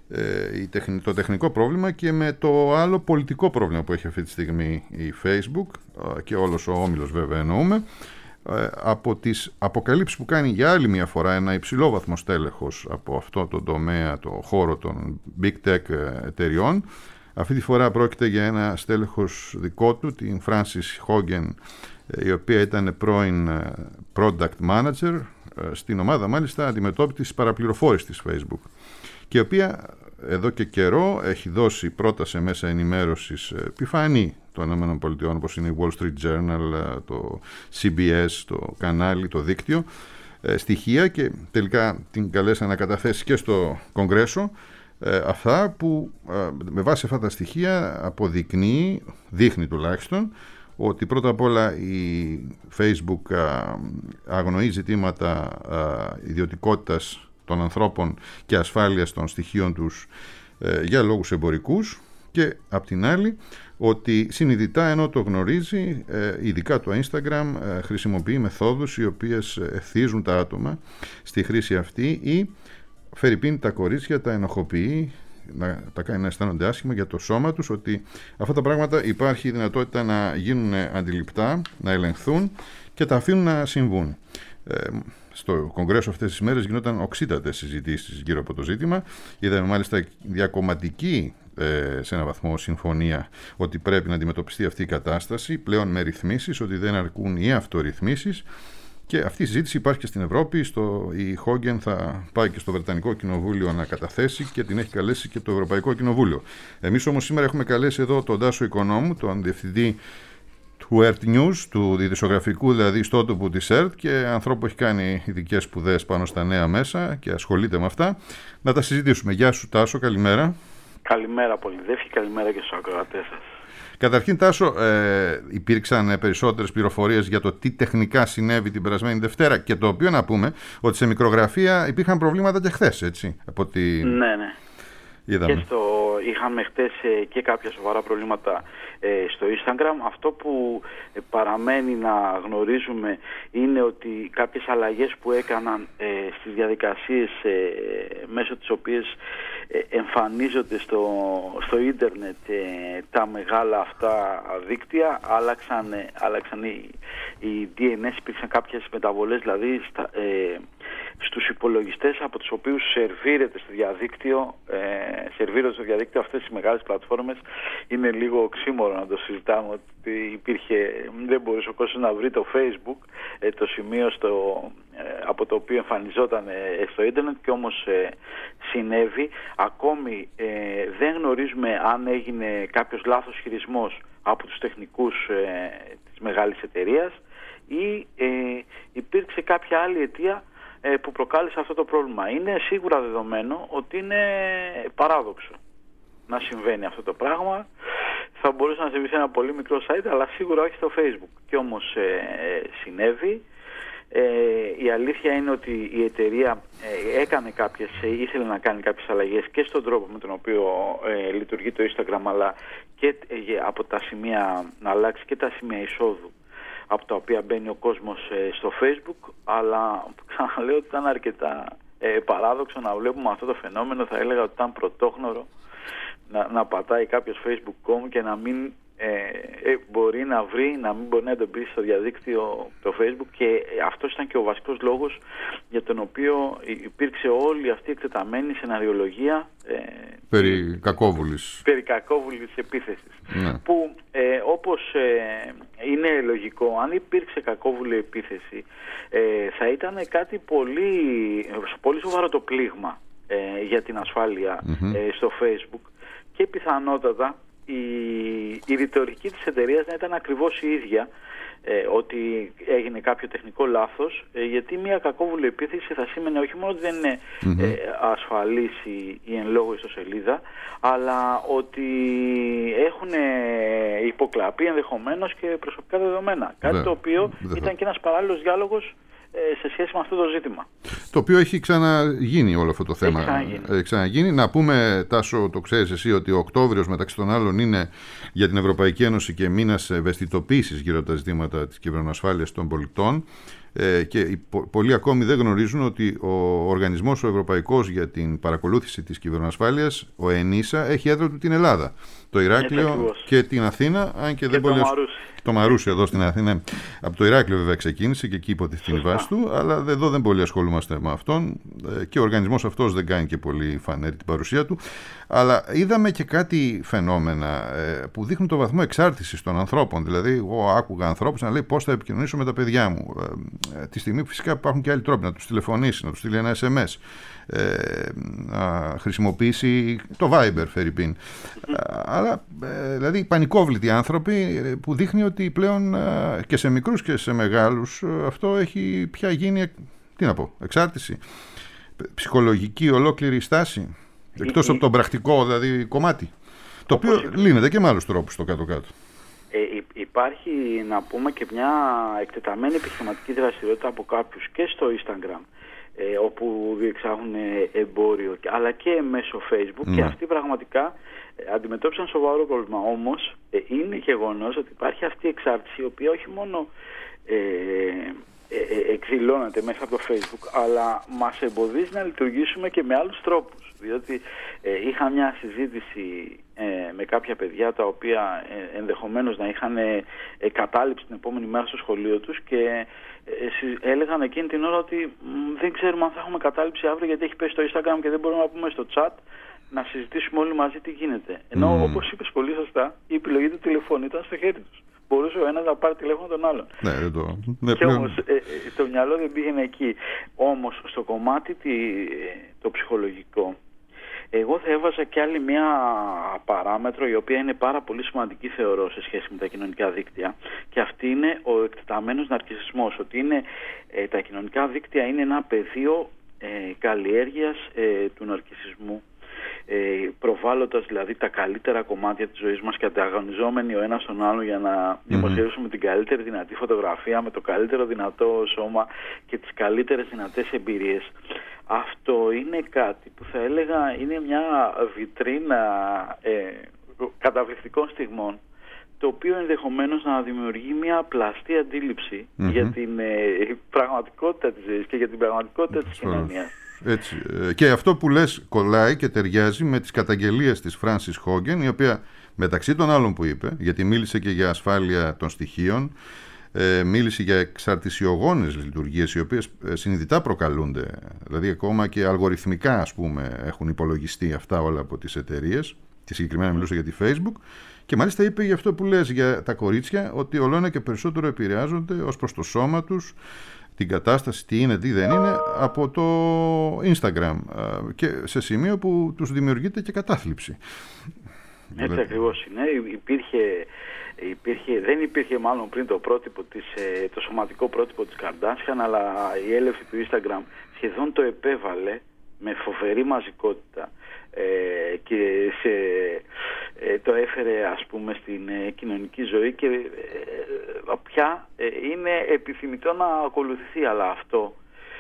το τεχνικό πρόβλημα και με το άλλο πολιτικό πρόβλημα που έχει αυτή τη στιγμή η Facebook και όλος ο όμιλος βέβαια εννοούμε, από τις αποκαλύψεις που κάνει για άλλη μια φορά ένα υψηλόβαθμο στέλεχος από αυτό το τομέα, το χώρο των big tech εταιριών. Αυτή τη φορά πρόκειται για ένα στέλεχος δικό του, την Frances Haugen, η οποία ήταν πρώην product manager στην ομάδα μάλιστα αντιμετώπιτης παραπληροφόρησης της Facebook, και η οποία εδώ και καιρό έχει δώσει πρώτα σε μέσα ενημέρωσης επιφανή των ΗΠΑ όπως είναι η Wall Street Journal, το CBS, το κανάλι, το δίκτυο, στοιχεία, και τελικά την καλέσαν να καταθέσει και στο Κογκρέσο αυτά που με βάση αυτά τα στοιχεία δείχνει τουλάχιστον ότι πρώτα απ' όλα η Facebook αγνοεί ζητήματα ιδιωτικότητας των ανθρώπων και ασφάλειας των στοιχείων τους για λόγους εμπορικούς, και απ' την άλλη ότι συνειδητά, ενώ το γνωρίζει, ειδικά το Instagram χρησιμοποιεί μεθόδους οι οποίες εθίζουν τα άτομα στη χρήση αυτή ή φερειπίν τα κορίτσια τα ενοχοποιεί, να τα κάνει να αισθάνονται άσχημα για το σώμα τους, ότι αυτά τα πράγματα υπάρχει η δυνατότητα να γίνουν αντιληπτά, να ελεγχθούν και τα αφήνουν να συμβούν. Στο Κογκρέσο αυτές τις μέρες γινόταν οξύτατες συζητήσεις γύρω από το ζήτημα. Είδαμε μάλιστα διακομματική σε έναν βαθμό συμφωνία ότι πρέπει να αντιμετωπιστεί αυτή η κατάσταση πλέον με ρυθμίσεις, ότι δεν αρκούν οι αυτορυθμίσεις. Και αυτή η συζήτηση υπάρχει και στην Ευρώπη. Η Hogan θα πάει και στο Βρετανικό Κοινοβούλιο να καταθέσει και την έχει καλέσει και το Ευρωπαϊκό Κοινοβούλιο. Εμείς όμως σήμερα έχουμε καλέσει εδώ τον Τάσο Οικονόμου, τον διευθυντή του ERT News, του ειδησιογραφικού δηλαδή ιστότοπου της ERT, και ανθρώπου που έχει κάνει ειδικές σπουδές πάνω στα νέα μέσα και ασχολείται με αυτά, να τα συζητήσουμε. Γεια σου Τάσο, καλημέρα. Καλημέρα Πολυδεύχη, καλημέρα και στους ακροατές σας. Καταρχήν Τάσο, υπήρξαν περισσότερες πληροφορίες για το τι τεχνικά συνέβη την περασμένη Δευτέρα, και το οποίο να πούμε ότι σε μικρογραφία υπήρχαν προβλήματα και χθες, έτσι, από ότι ναι. είδαμε. Και στο είχαμε χτες και κάποια σοβαρά προβλήματα στο Instagram. Αυτό που παραμένει να γνωρίζουμε είναι ότι κάποιες αλλαγές που έκαναν στις διαδικασίες μέσω τις οποίες εμφανίζονται στο ίντερνετ τα μεγάλα αυτά δίκτυα, άλλαξαν οι DNS, υπήρξαν κάποιες μεταβολές δηλαδή στους υπολογιστές από τους οποίους σερβίρονται στο διαδίκτυο αυτές οι μεγάλες πλατφόρμες. Είναι λίγο οξύμορο να το συζητάμε ότι δεν μπορούσε ο κόσμος να βρει το Facebook, το σημείο από το οποίο εμφανιζόταν στο ίντερνετ, και όμως συνέβη. Ακόμη δεν γνωρίζουμε αν έγινε κάποιος λάθος χειρισμός από τους τεχνικούς της μεγάλης εταιρείας ή υπήρξε κάποια άλλη αιτία που προκάλεσε αυτό το πρόβλημα. Είναι σίγουρα δεδομένο ότι είναι παράδοξο να συμβαίνει αυτό το πράγμα. Θα μπορούσε να συμβεί σε ένα πολύ μικρό site, αλλά σίγουρα όχι στο Facebook. Και όμως συνέβη. Η αλήθεια είναι ότι η εταιρεία ήθελε να κάνει κάποιες αλλαγές και στον τρόπο με τον οποίο λειτουργεί το Instagram, αλλά και από τα σημεία, να αλλάξει και τα σημεία εισόδου από τα οποία μπαίνει ο κόσμος στο Facebook, αλλά ξαναλέω ότι ήταν αρκετά παράδοξο να βλέπουμε αυτό το φαινόμενο. Θα έλεγα ότι ήταν πρωτόγνωρο να πατάει κάποιος Facebook.com και να μην μπορεί να βρει, να μην μπορεί να εντοπίσει στο διαδίκτυο το Facebook, και αυτός ήταν και ο βασικός λόγος για τον οποίο υπήρξε όλη αυτή η εκτεταμένη σεναριολογία περί κακόβουλης επίθεσης. Ναι. Που όπως είναι λογικό, αν υπήρξε κακόβουλη επίθεση θα ήταν κάτι πολύ σοβαρό το πλήγμα για την ασφάλεια στο Facebook, και πιθανότατα η ρητορική της εταιρείας να ήταν ακριβώς η ίδια, ότι έγινε κάποιο τεχνικό λάθος, γιατί μια κακόβουλη επίθεση θα σήμαινε όχι μόνο ότι δεν είναι ασφαλής η εν λόγω ιστοσελίδα, αλλά ότι έχουν υποκλαπεί ενδεχομένως και προσωπικά δεδομένα. Κάτι το οποίο ήταν και ένας παράλληλος διάλογος σε σχέση με αυτό το ζήτημα. Το οποίο έχει ξαναγίνει όλο αυτό το θέμα. Έχει ξαναγίνει. Να πούμε, Τάσο, το ξέρεις εσύ, ότι ο Οκτώβριος μεταξύ των άλλων είναι για την Ευρωπαϊκή Ένωση και μήνας ευαισθητοποίησης γύρω από τα ζητήματα της κυβερνοασφάλειας των πολιτών. Και πολλοί ακόμη δεν γνωρίζουν ότι ο οργανισμός ο Ευρωπαϊκός για την παρακολούθηση της κυβερνοασφάλειας, ο ΕΝΙΣΑ, έχει έδρα του την Ελλάδα, το Ηράκλειο και την Αθήνα, αν και δεν πολύ. Το Μαρούσι εδώ στην Αθήνα. Από το Ηράκλειο βέβαια ξεκίνησε και εκεί υποτίθεται η βάση του, αλλά εδώ δεν πολύ ασχολούμαστε με αυτόν και ο οργανισμός αυτός δεν κάνει και πολύ φανέρη την παρουσία του. Αλλά είδαμε και κάτι φαινόμενα που δείχνουν το βαθμό εξάρτησης των ανθρώπων. Δηλαδή, εγώ άκουγα ανθρώπους να λέει πώς θα επικοινωνήσω με τα παιδιά μου. Τη στιγμή που φυσικά υπάρχουν και άλλοι τρόποι, να τους τηλεφωνήσει, να τους στείλει ένα SMS, να χρησιμοποιήσει το Viber, φερειπίν. Αλλά δηλαδή πανικόβλητοι άνθρωποι, που δείχνει ότι πλέον και σε μικρούς και σε μεγάλους αυτό έχει πια γίνει, τι να πω, εξάρτηση, ψυχολογική ολόκληρη στάση, εκτός από το πρακτικό δηλαδή κομμάτι, το οποίο λύνεται και με άλλους τρόπους στο κάτω-κάτω. Υπάρχει, να πούμε, και μια εκτεταμένη επιχειρηματική δραστηριότητα από κάποιους και στο Instagram, όπου διεξάγουν εμπόριο, αλλά και μέσω Facebook, και αυτοί πραγματικά αντιμετώπισαν σοβαρό πρόβλημα. Όμως είναι γεγονός ότι υπάρχει αυτή η εξάρτηση, η οποία όχι μόνο εκδηλώνεται μέσα από το Facebook, αλλά μας εμποδίζει να λειτουργήσουμε και με άλλους τρόπους. Διότι είχα μια συζήτηση με κάποια παιδιά τα οποία ενδεχομένως να είχαν κατάληψη την επόμενη μέρα στο σχολείο τους, και έλεγαν εκείνη την ώρα ότι δεν ξέρουμε αν θα έχουμε κατάληψη αύριο, γιατί έχει πέσει στο Instagram και δεν μπορούμε να πούμε στο chat να συζητήσουμε όλοι μαζί τι γίνεται. Ενώ όπως είπες πολύ σωστά, η επιλογή του τηλεφώνου ήταν στο χέρι τους. Μπορούσε ο ένας να πάρει τηλέφωνο τον άλλον. Και όμως το μυαλό δεν πήγαινε εκεί. Όμως στο κομμάτι το ψυχολογικό, εγώ θα έβαζα και άλλη μια παράμετρο, η οποία είναι πάρα πολύ σημαντική, θεωρώ, σε σχέση με τα κοινωνικά δίκτυα, και αυτή είναι ο εκτεταμένος ναρκισσισμός. Ότι τα κοινωνικά δίκτυα είναι ένα πεδίο καλλιέργειας του ναρκισσισμού, προβάλλοντας δηλαδή τα καλύτερα κομμάτια της ζωής μας και ανταγωνιζόμενοι ο ένας τον άλλο για να δημοσιεύσουμε την καλύτερη δυνατή φωτογραφία με το καλύτερο δυνατό σώμα και τις καλύτερες δυνατές εμπειρίες. αυτό είναι κάτι που θα έλεγα είναι μια βιτρίνα καταβλητικών στιγμών, το οποίο ενδεχομένως να δημιουργεί μια πλαστή αντίληψη για την πραγματικότητα της ζωής και για την πραγματικότητα της κοινωνίας. Έτσι. Και αυτό που λες κολλάει και ταιριάζει με τις καταγγελίες της Φράνσις Χόγκεν, η οποία μεταξύ των άλλων που είπε, γιατί μίλησε και για ασφάλεια των στοιχείων, μίλησε για εξαρτησιογόνες λειτουργίες οι οποίες συνειδητά προκαλούνται, δηλαδή ακόμα και αλγοριθμικά, ας πούμε, έχουν υπολογιστεί αυτά όλα από τις εταιρείες, και συγκεκριμένα μιλούσε για τη Facebook, και μάλιστα είπε για αυτό που λες για τα κορίτσια, ότι όλο ένα και περισσότερο επηρεάζονται ως προς το σώμα τους, την κατάσταση, τι είναι, τι δεν είναι, από το Instagram, και σε σημείο που τους δημιουργείται και κατάθλιψη. Έτσι ακριβώς είναι. Δεν υπήρχε μάλλον πριν το σωματικό πρότυπο της Καρντάσιαν, αλλά η έλευση του Instagram σχεδόν το επέβαλε με φοβερή μαζικότητα και το έφερε, ας πούμε, στην κοινωνική ζωή, και πια είναι επιθυμητό να ακολουθηθεί. Αλλά αυτό,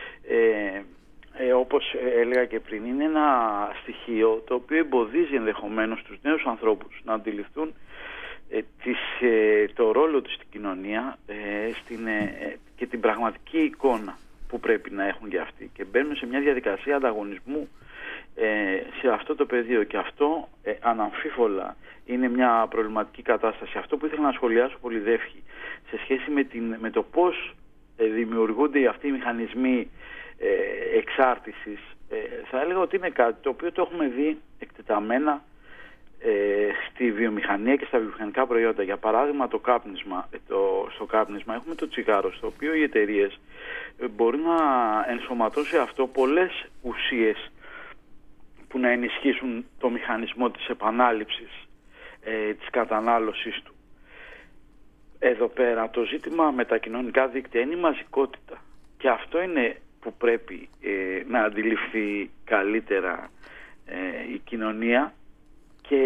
όπως έλεγα και πριν, είναι ένα στοιχείο το οποίο εμποδίζει ενδεχομένως τους νέους ανθρώπους να αντιληφθούν το ρόλο τους στην κοινωνία και την πραγματική εικόνα που πρέπει να έχουν για αυτοί, και μπαίνουν σε μια διαδικασία ανταγωνισμού σε αυτό το πεδίο, και αυτό αναμφίβολα είναι μια προβληματική κατάσταση. Αυτό που ήθελα να σχολιάσω, Πολυδεύχη, σε σχέση με το πώς δημιουργούνται αυτοί οι μηχανισμοί εξάρτησης, θα έλεγα ότι είναι κάτι το οποίο το έχουμε δει εκτεταμένα στη βιομηχανία και στα βιομηχανικά προϊόντα. Για παράδειγμα, το κάπνισμα. Στο κάπνισμα έχουμε το τσιγάρο, στο οποίο οι εταιρείες μπορούν να ενσωματώσουν σε αυτό πολλές ουσίες που να ενισχύσουν το μηχανισμό της επανάληψης της κατανάλωσης του. Εδώ πέρα το ζήτημα με τα κοινωνικά δίκτυα είναι η μαζικότητα, και αυτό είναι που πρέπει να αντιληφθεί καλύτερα η κοινωνία, και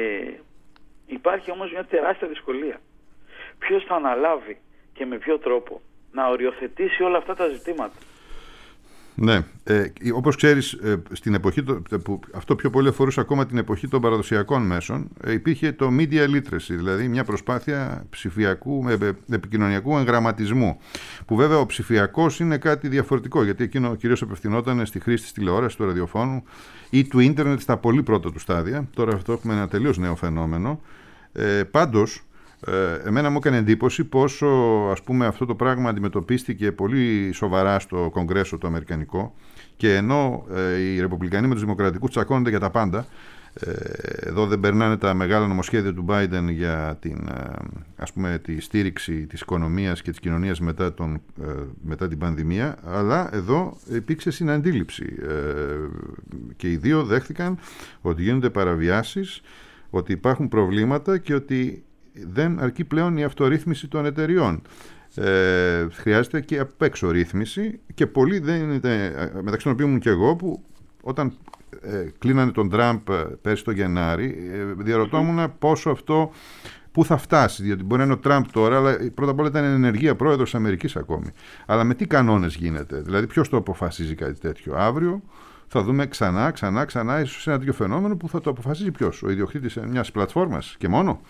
υπάρχει όμως μια τεράστια δυσκολία. Ποιος θα αναλάβει και με ποιο τρόπο να οριοθετήσει όλα αυτά τα ζητήματα? Ναι, όπως ξέρεις, στην εποχή αυτό πιο πολύ αφορούσε ακόμα την εποχή των παραδοσιακών μέσων, υπήρχε το media literacy, δηλαδή μια προσπάθεια επικοινωνιακού εγγραμματισμού, που βέβαια ο ψηφιακός είναι κάτι διαφορετικό, γιατί εκείνο κυρίως απευθυνόταν στη χρήση της τηλεόρασης, του ραδιοφώνου ή του ίντερνετ στα πολύ πρώτα του στάδια. Τώρα αυτό έχουμε ένα τελείως νέο φαινόμενο. Πάντως, εμένα μου έκανε εντύπωση πόσο, ας πούμε, αυτό το πράγμα αντιμετωπίστηκε πολύ σοβαρά στο Κογκρέσο το Αμερικανικό, και ενώ οι Ρεπουμπλικανοί με τους Δημοκρατικούς τσακώνονται για τα πάντα, εδώ δεν περνάνε τα μεγάλα νομοσχέδια του Biden για ας πούμε, τη στήριξη της οικονομίας και της κοινωνίας μετά την πανδημία, αλλά εδώ υπήρξε συναντήληψη και οι δύο δέχθηκαν ότι γίνονται παραβιάσεις, ότι υπάρχουν προβλήματα και ότι δεν αρκεί πλέον η αυτορύθμιση των εταιριών. Χρειάζεται και απ' έξω ρύθμιση, και πολλοί δεν είναι, μεταξύ των οποίων ήμουν και εγώ, που όταν κλείνανε τον Τραμπ πέρσι το Γενάρη, διαρωτόμουν πόσο αυτό, πού θα φτάσει, διότι μπορεί να είναι ο Τραμπ τώρα, αλλά πρώτα απ' όλα ήταν ενεργεία πρόεδρος της Αμερικής ακόμη. Αλλά με τι κανόνες γίνεται? Δηλαδή ποιος το αποφασίζει κάτι τέτοιο? Αύριο θα δούμε ξανά ίσως ένα τέτοιο φαινόμενο που θα το αποφασίζει ποιος? Ο ιδιοκτήτης μιας πλατφόρμας και μόνο?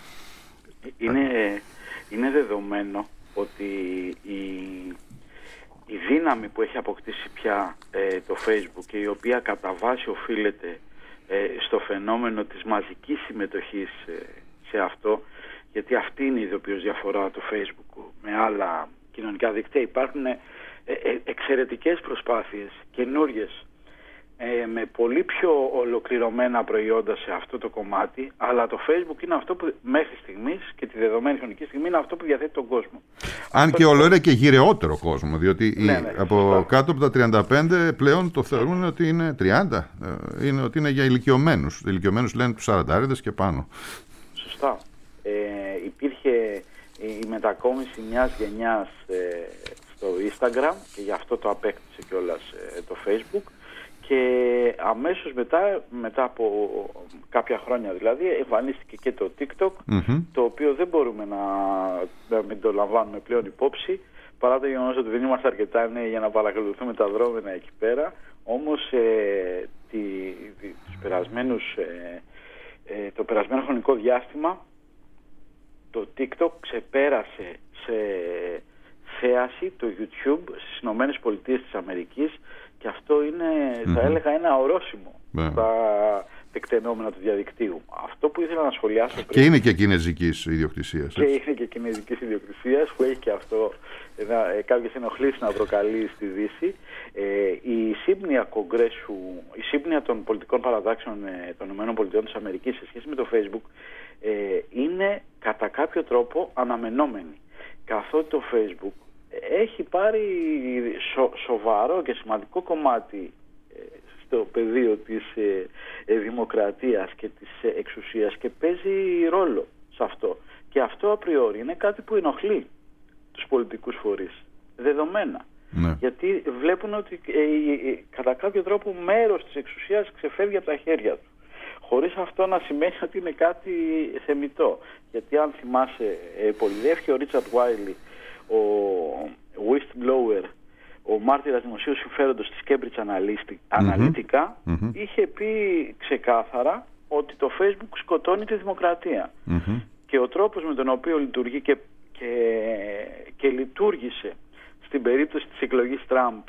Είναι δεδομένο ότι η δύναμη που έχει αποκτήσει πια το Facebook, και η οποία κατά βάση οφείλεται στο φαινόμενο της μαζικής συμμετοχής σε αυτό, γιατί αυτή είναι η ειδοποιώς διαφορά του Facebook με άλλα κοινωνικά δίκτυα. Υπάρχουν εξαιρετικές προσπάθειες καινούριες με πολύ πιο ολοκληρωμένα προϊόντα σε αυτό το κομμάτι, αλλά το Facebook είναι αυτό που μέχρι στιγμής και τη δεδομένη χρονική στιγμή είναι αυτό που διαθέτει τον κόσμο. Αν και όλο είναι και γυρεότερο κόσμο, διότι από κάτω από τα 35 πλέον το θεωρούν ότι είναι 30, ότι είναι για ηλικιωμένους. Οι ηλικιωμένους λένε τους 40 και πάνω. Σωστά. Υπήρχε η μετακόμιση μιας γενιάς στο Instagram, και γι' αυτό το απέκτησε κιόλας το Facebook. Και αμέσως μετά από κάποια χρόνια δηλαδή, εμφανίστηκε και το TikTok, το οποίο δεν μπορούμε να μην το λαμβάνουμε πλέον υπόψη, παρά το γεγονός ότι δεν είμαστε αρκετά νέοι για να παρακολουθούμε τα δρόμενα εκεί πέρα, όμως το περασμένο χρονικό διάστημα το TikTok ξεπέρασε σε θέαση το YouTube στις Ηνωμένες Πολιτείες της Αμερικής, και αυτό είναι, θα έλεγα, ένα ορόσημο στα τεκτενόμενα του διαδικτύου. Αυτό που ήθελα να σχολιάσω πριν... Και είναι και κινεζικής ιδιοκτησίας. Και είναι και κινεζικής ιδιοκτησίας, που έχει και αυτό κάποιες ενοχλήσεις να προκαλεί στη Δύση. Η σύμπνοια των πολιτικών παραδάξεων των ΗΠΑ της Αμερικής σε σχέση με το Facebook είναι κατά κάποιο τρόπο αναμενόμενη, καθότι το Facebook έχει πάρει σοβαρό και σημαντικό κομμάτι στο πεδίο της δημοκρατίας και της εξουσίας και παίζει ρόλο σε αυτό. Και αυτό απριόρι είναι κάτι που ενοχλεί τους πολιτικούς φορείς, δεδομένα. Ναι. Γιατί βλέπουν ότι κατά κάποιο τρόπο μέρος της εξουσίας ξεφεύγει από τα χέρια του, χωρίς αυτό να σημαίνει ότι είναι κάτι θεμιτό. Γιατί αν θυμάσαι, πολυδεύχει ο Ρίτσαρντ Βάιλι, ο whistleblower, ο μάρτυρας δημοσίου συμφέροντος της Cambridge Analytica, είχε πει ξεκάθαρα ότι το Facebook σκοτώνει τη δημοκρατία. Και ο τρόπος με τον οποίο λειτουργεί και λειτουργήσε στην περίπτωση της εκλογής Τραμπ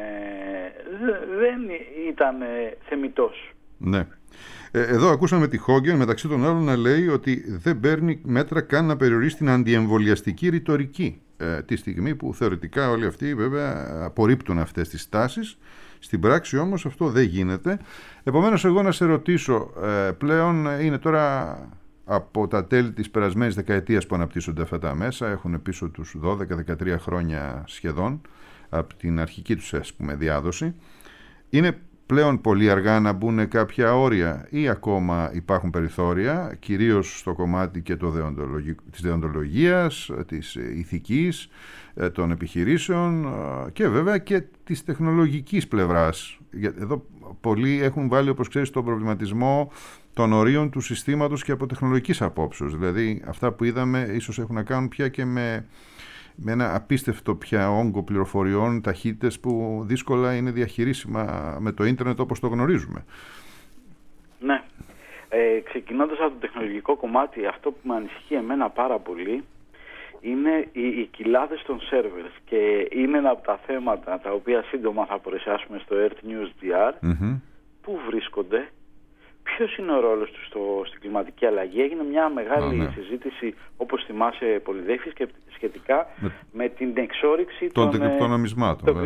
δεν ήταν θεμιτός. Ναι. Εδώ ακούσαμε τη Χόγκεν μεταξύ των άλλων να λέει ότι δεν παίρνει μέτρα καν να περιορίσει την αντιεμβολιαστική ρητορική, τη στιγμή που θεωρητικά όλοι αυτοί βέβαια απορρίπτουν αυτές τις τάσεις. Στην πράξη όμως αυτό δεν γίνεται. Επομένως, εγώ να σε ρωτήσω, πλέον είναι τώρα από τα τέλη της περασμένης δεκαετίας που αναπτύσσονται αυτά τα μέσα, έχουν πίσω τους 12-13 χρόνια σχεδόν από την αρχική τους, ας πούμε, διάδοση. Είναι πλέον πολύ αργά να μπουν κάποια όρια ή ακόμα υπάρχουν περιθώρια, κυρίως στο κομμάτι και της δεοντολογίας, της ηθικής, των επιχειρήσεων και βέβαια και της τεχνολογικής πλευράς. Εδώ πολλοί έχουν βάλει, όπως ξέρεις, τον προβληματισμό των ορίων του συστήματος και από τεχνολογικής απόψεως. Δηλαδή αυτά που είδαμε ίσως έχουν να κάνουν πια και με ένα απίστευτο πια όγκο πληροφοριών, ταχύτητες που δύσκολα είναι διαχειρίσιμα με το ίντερνετ όπως το γνωρίζουμε. Ναι. Ξεκινώντας από το τεχνολογικό κομμάτι, αυτό που με ανησυχεί εμένα πάρα πολύ είναι οι κοιλάδες των σερβερς, και είναι ένα από τα θέματα τα οποία σύντομα θα παρουσιάσουμε στο Earth News GR. Πού βρίσκονται, ποιος είναι ο ρόλος τους στην κλιματική αλλαγή? Έγινε μια μεγάλη συζήτηση, όπως θυμάσαι, πολυδέχεις, και σχετικά με την εξόρυξη των κρυπτονομισμάτων.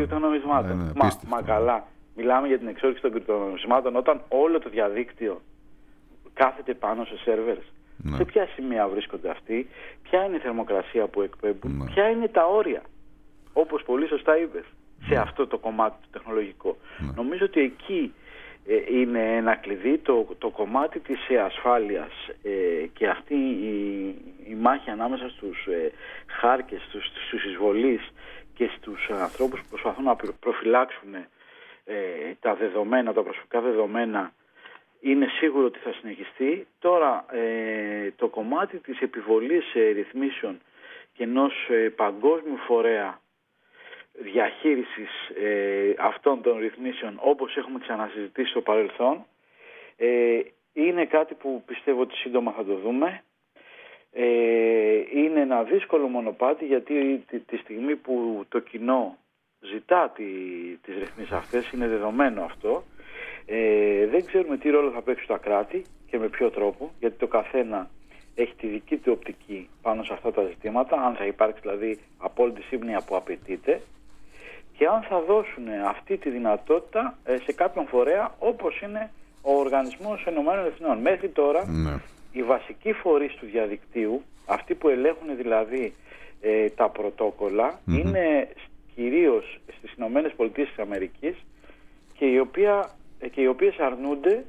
Μα καλά, μιλάμε για την εξόρυξη των κρυπτονομισμάτων όταν όλο το διαδίκτυο κάθεται πάνω σε σερβέρς. Σε ποια σημεία βρίσκονται αυτοί, ποια είναι η θερμοκρασία που εκπέμπουν, ποια είναι τα όρια, όπως πολύ σωστά είπες, σε αυτό το κομμάτι το τεχνολογικό. Νομίζω ότι εκεί είναι ένα κλειδί, το κομμάτι της ασφάλειας, και αυτή η μάχη ανάμεσα στους χάρκες, στους εισβολείς και στους ανθρώπους που προσπαθούν να προφυλάξουν τα δεδομένα, τα προσωπικά δεδομένα, είναι σίγουρο ότι θα συνεχιστεί. Τώρα το κομμάτι της επιβολής ρυθμίσεων και ενός παγκόσμιου φορέα διαχείρισης αυτών των ρυθμίσεων, όπως έχουμε ξανασυζητήσει στο παρελθόν, είναι κάτι που πιστεύω ότι σύντομα θα το δούμε. Είναι ένα δύσκολο μονοπάτι, γιατί τη στιγμή που το κοινό ζητά τις ρυθμίσεις αυτές, είναι δεδομένο αυτό, δεν ξέρουμε τι ρόλο θα παίξουν τα κράτη και με ποιο τρόπο, γιατί το καθένα έχει τη δική του οπτική πάνω σε αυτά τα ζητήματα, αν θα υπάρξει δηλαδή απόλυτη σύμπνοια που απαιτείται, και αν θα δώσουν αυτή τη δυνατότητα σε κάποιον φορέα όπως είναι ο Οργανισμός Ενωμένων Εθνών. Μέχρι τώρα οι βασικοί φορείς του διαδικτύου, αυτοί που ελέγχουν δηλαδή τα πρωτόκολλα, είναι κυρίως στις Ηνωμένες Πολιτείες της Αμερικής, και οι οποίες αρνούνται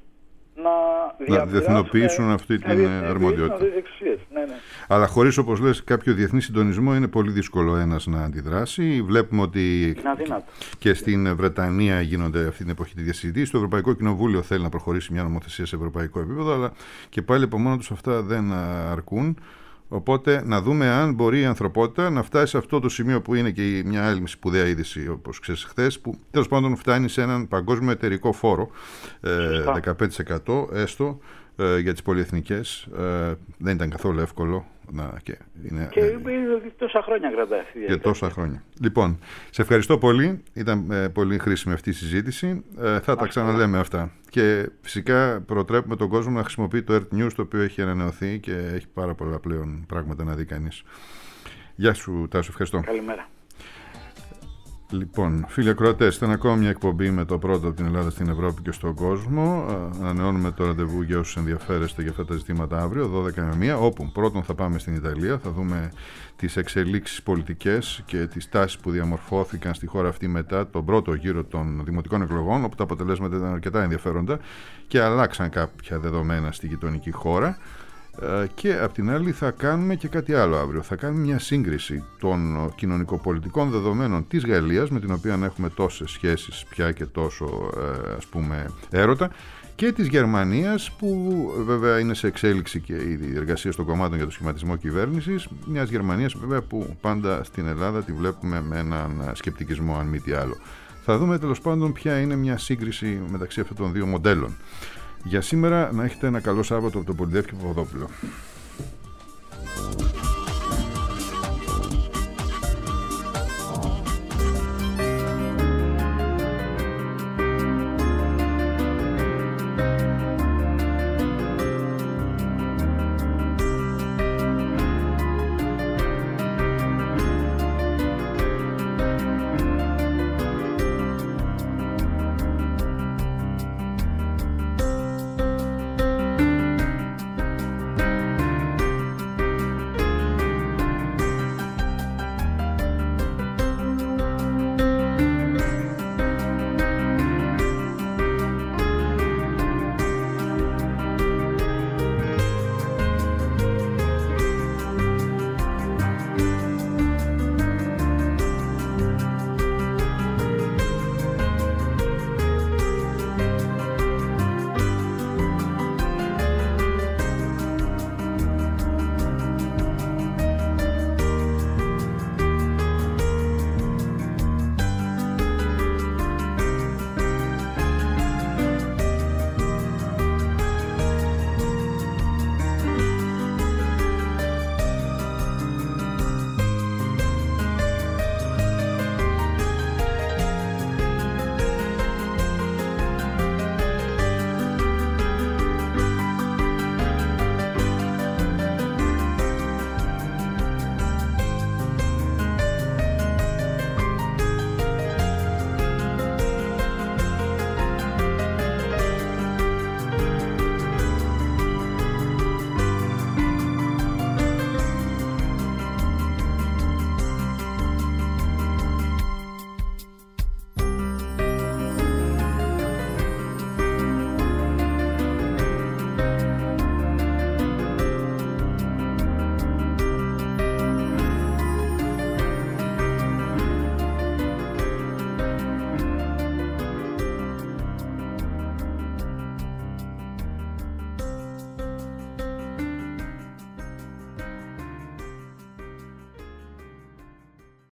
να διεθνοποιήσουν αυτή την αρμοδιότητα. Ναι. Αλλά χωρίς, όπως λες, κάποιο διεθνή συντονισμό είναι πολύ δύσκολο ένας να αντιδράσει. Βλέπουμε ότι και στην Βρετανία γίνονται αυτή την εποχή τη διασυζήτηση. Το Ευρωπαϊκό Κοινοβούλιο θέλει να προχωρήσει μια νομοθεσία σε ευρωπαϊκό επίπεδο, αλλά και πάλι από μόνο τους αυτά δεν αρκούν. Οπότε να δούμε αν μπορεί η ανθρωπότητα να φτάσει σε αυτό το σημείο που είναι και μια άλλη σπουδαία είδηση, όπως ξέρεις χθες, που τέλος πάντων φτάνει σε έναν παγκόσμιο εταιρικό φόρο 15% έστω για τις πολυεθνικές. Δεν ήταν καθόλου εύκολο. Και τόσα χρόνια κρατάει αυτή η διαδικασία. Και τόσα χρόνια. Λοιπόν, σε ευχαριστώ πολύ. Ήταν πολύ χρήσιμη αυτή η συζήτηση. Θα τα ξαναλέμε αυτά. Και φυσικά προτρέπουμε τον κόσμο να χρησιμοποιεί το Earth News, το οποίο έχει ανανεωθεί και έχει πάρα πολλά πλέον πράγματα να δει κανείς. Γεια σου, Τάσο, ευχαριστώ. Καλημέρα. Λοιπόν, φίλοι ακροατές, ήταν ακόμα μια εκπομπή με το πρώτο από την Ελλάδα στην Ευρώπη και στον κόσμο. Ανανεώνουμε το ραντεβού για όσους ενδιαφέρεστε για αυτά τα ζητήματα αύριο, 12 με 1, όπου πρώτον θα πάμε στην Ιταλία, θα δούμε τις εξελίξεις πολιτικές και τις τάσεις που διαμορφώθηκαν στη χώρα αυτή μετά τον πρώτο γύρο των δημοτικών εκλογών, όπου τα αποτελέσματα ήταν αρκετά ενδιαφέροντα και αλλάξαν κάποια δεδομένα στη γειτονική χώρα. Και απ' την άλλη θα κάνουμε και κάτι άλλο αύριο. Θα κάνουμε μια σύγκριση των κοινωνικοπολιτικών δεδομένων της Γαλλίας, με την οποία έχουμε τόσες σχέσεις πια και τόσο ας πούμε έρωτα, και της Γερμανίας, που βέβαια είναι σε εξέλιξη και η διεργασία των κομμάτων για το σχηματισμό κυβέρνησης, μιας Γερμανίας βέβαια που πάντα στην Ελλάδα τη βλέπουμε με έναν σκεπτικισμό, αν μη τι άλλο. Θα δούμε τέλος πάντων ποια είναι μια σύγκριση μεταξύ αυτών των δύο μοντέλων. Για σήμερα να έχετε ένα καλό Σάββατο από τον Πολυδεύκη Παπαδόπουλο.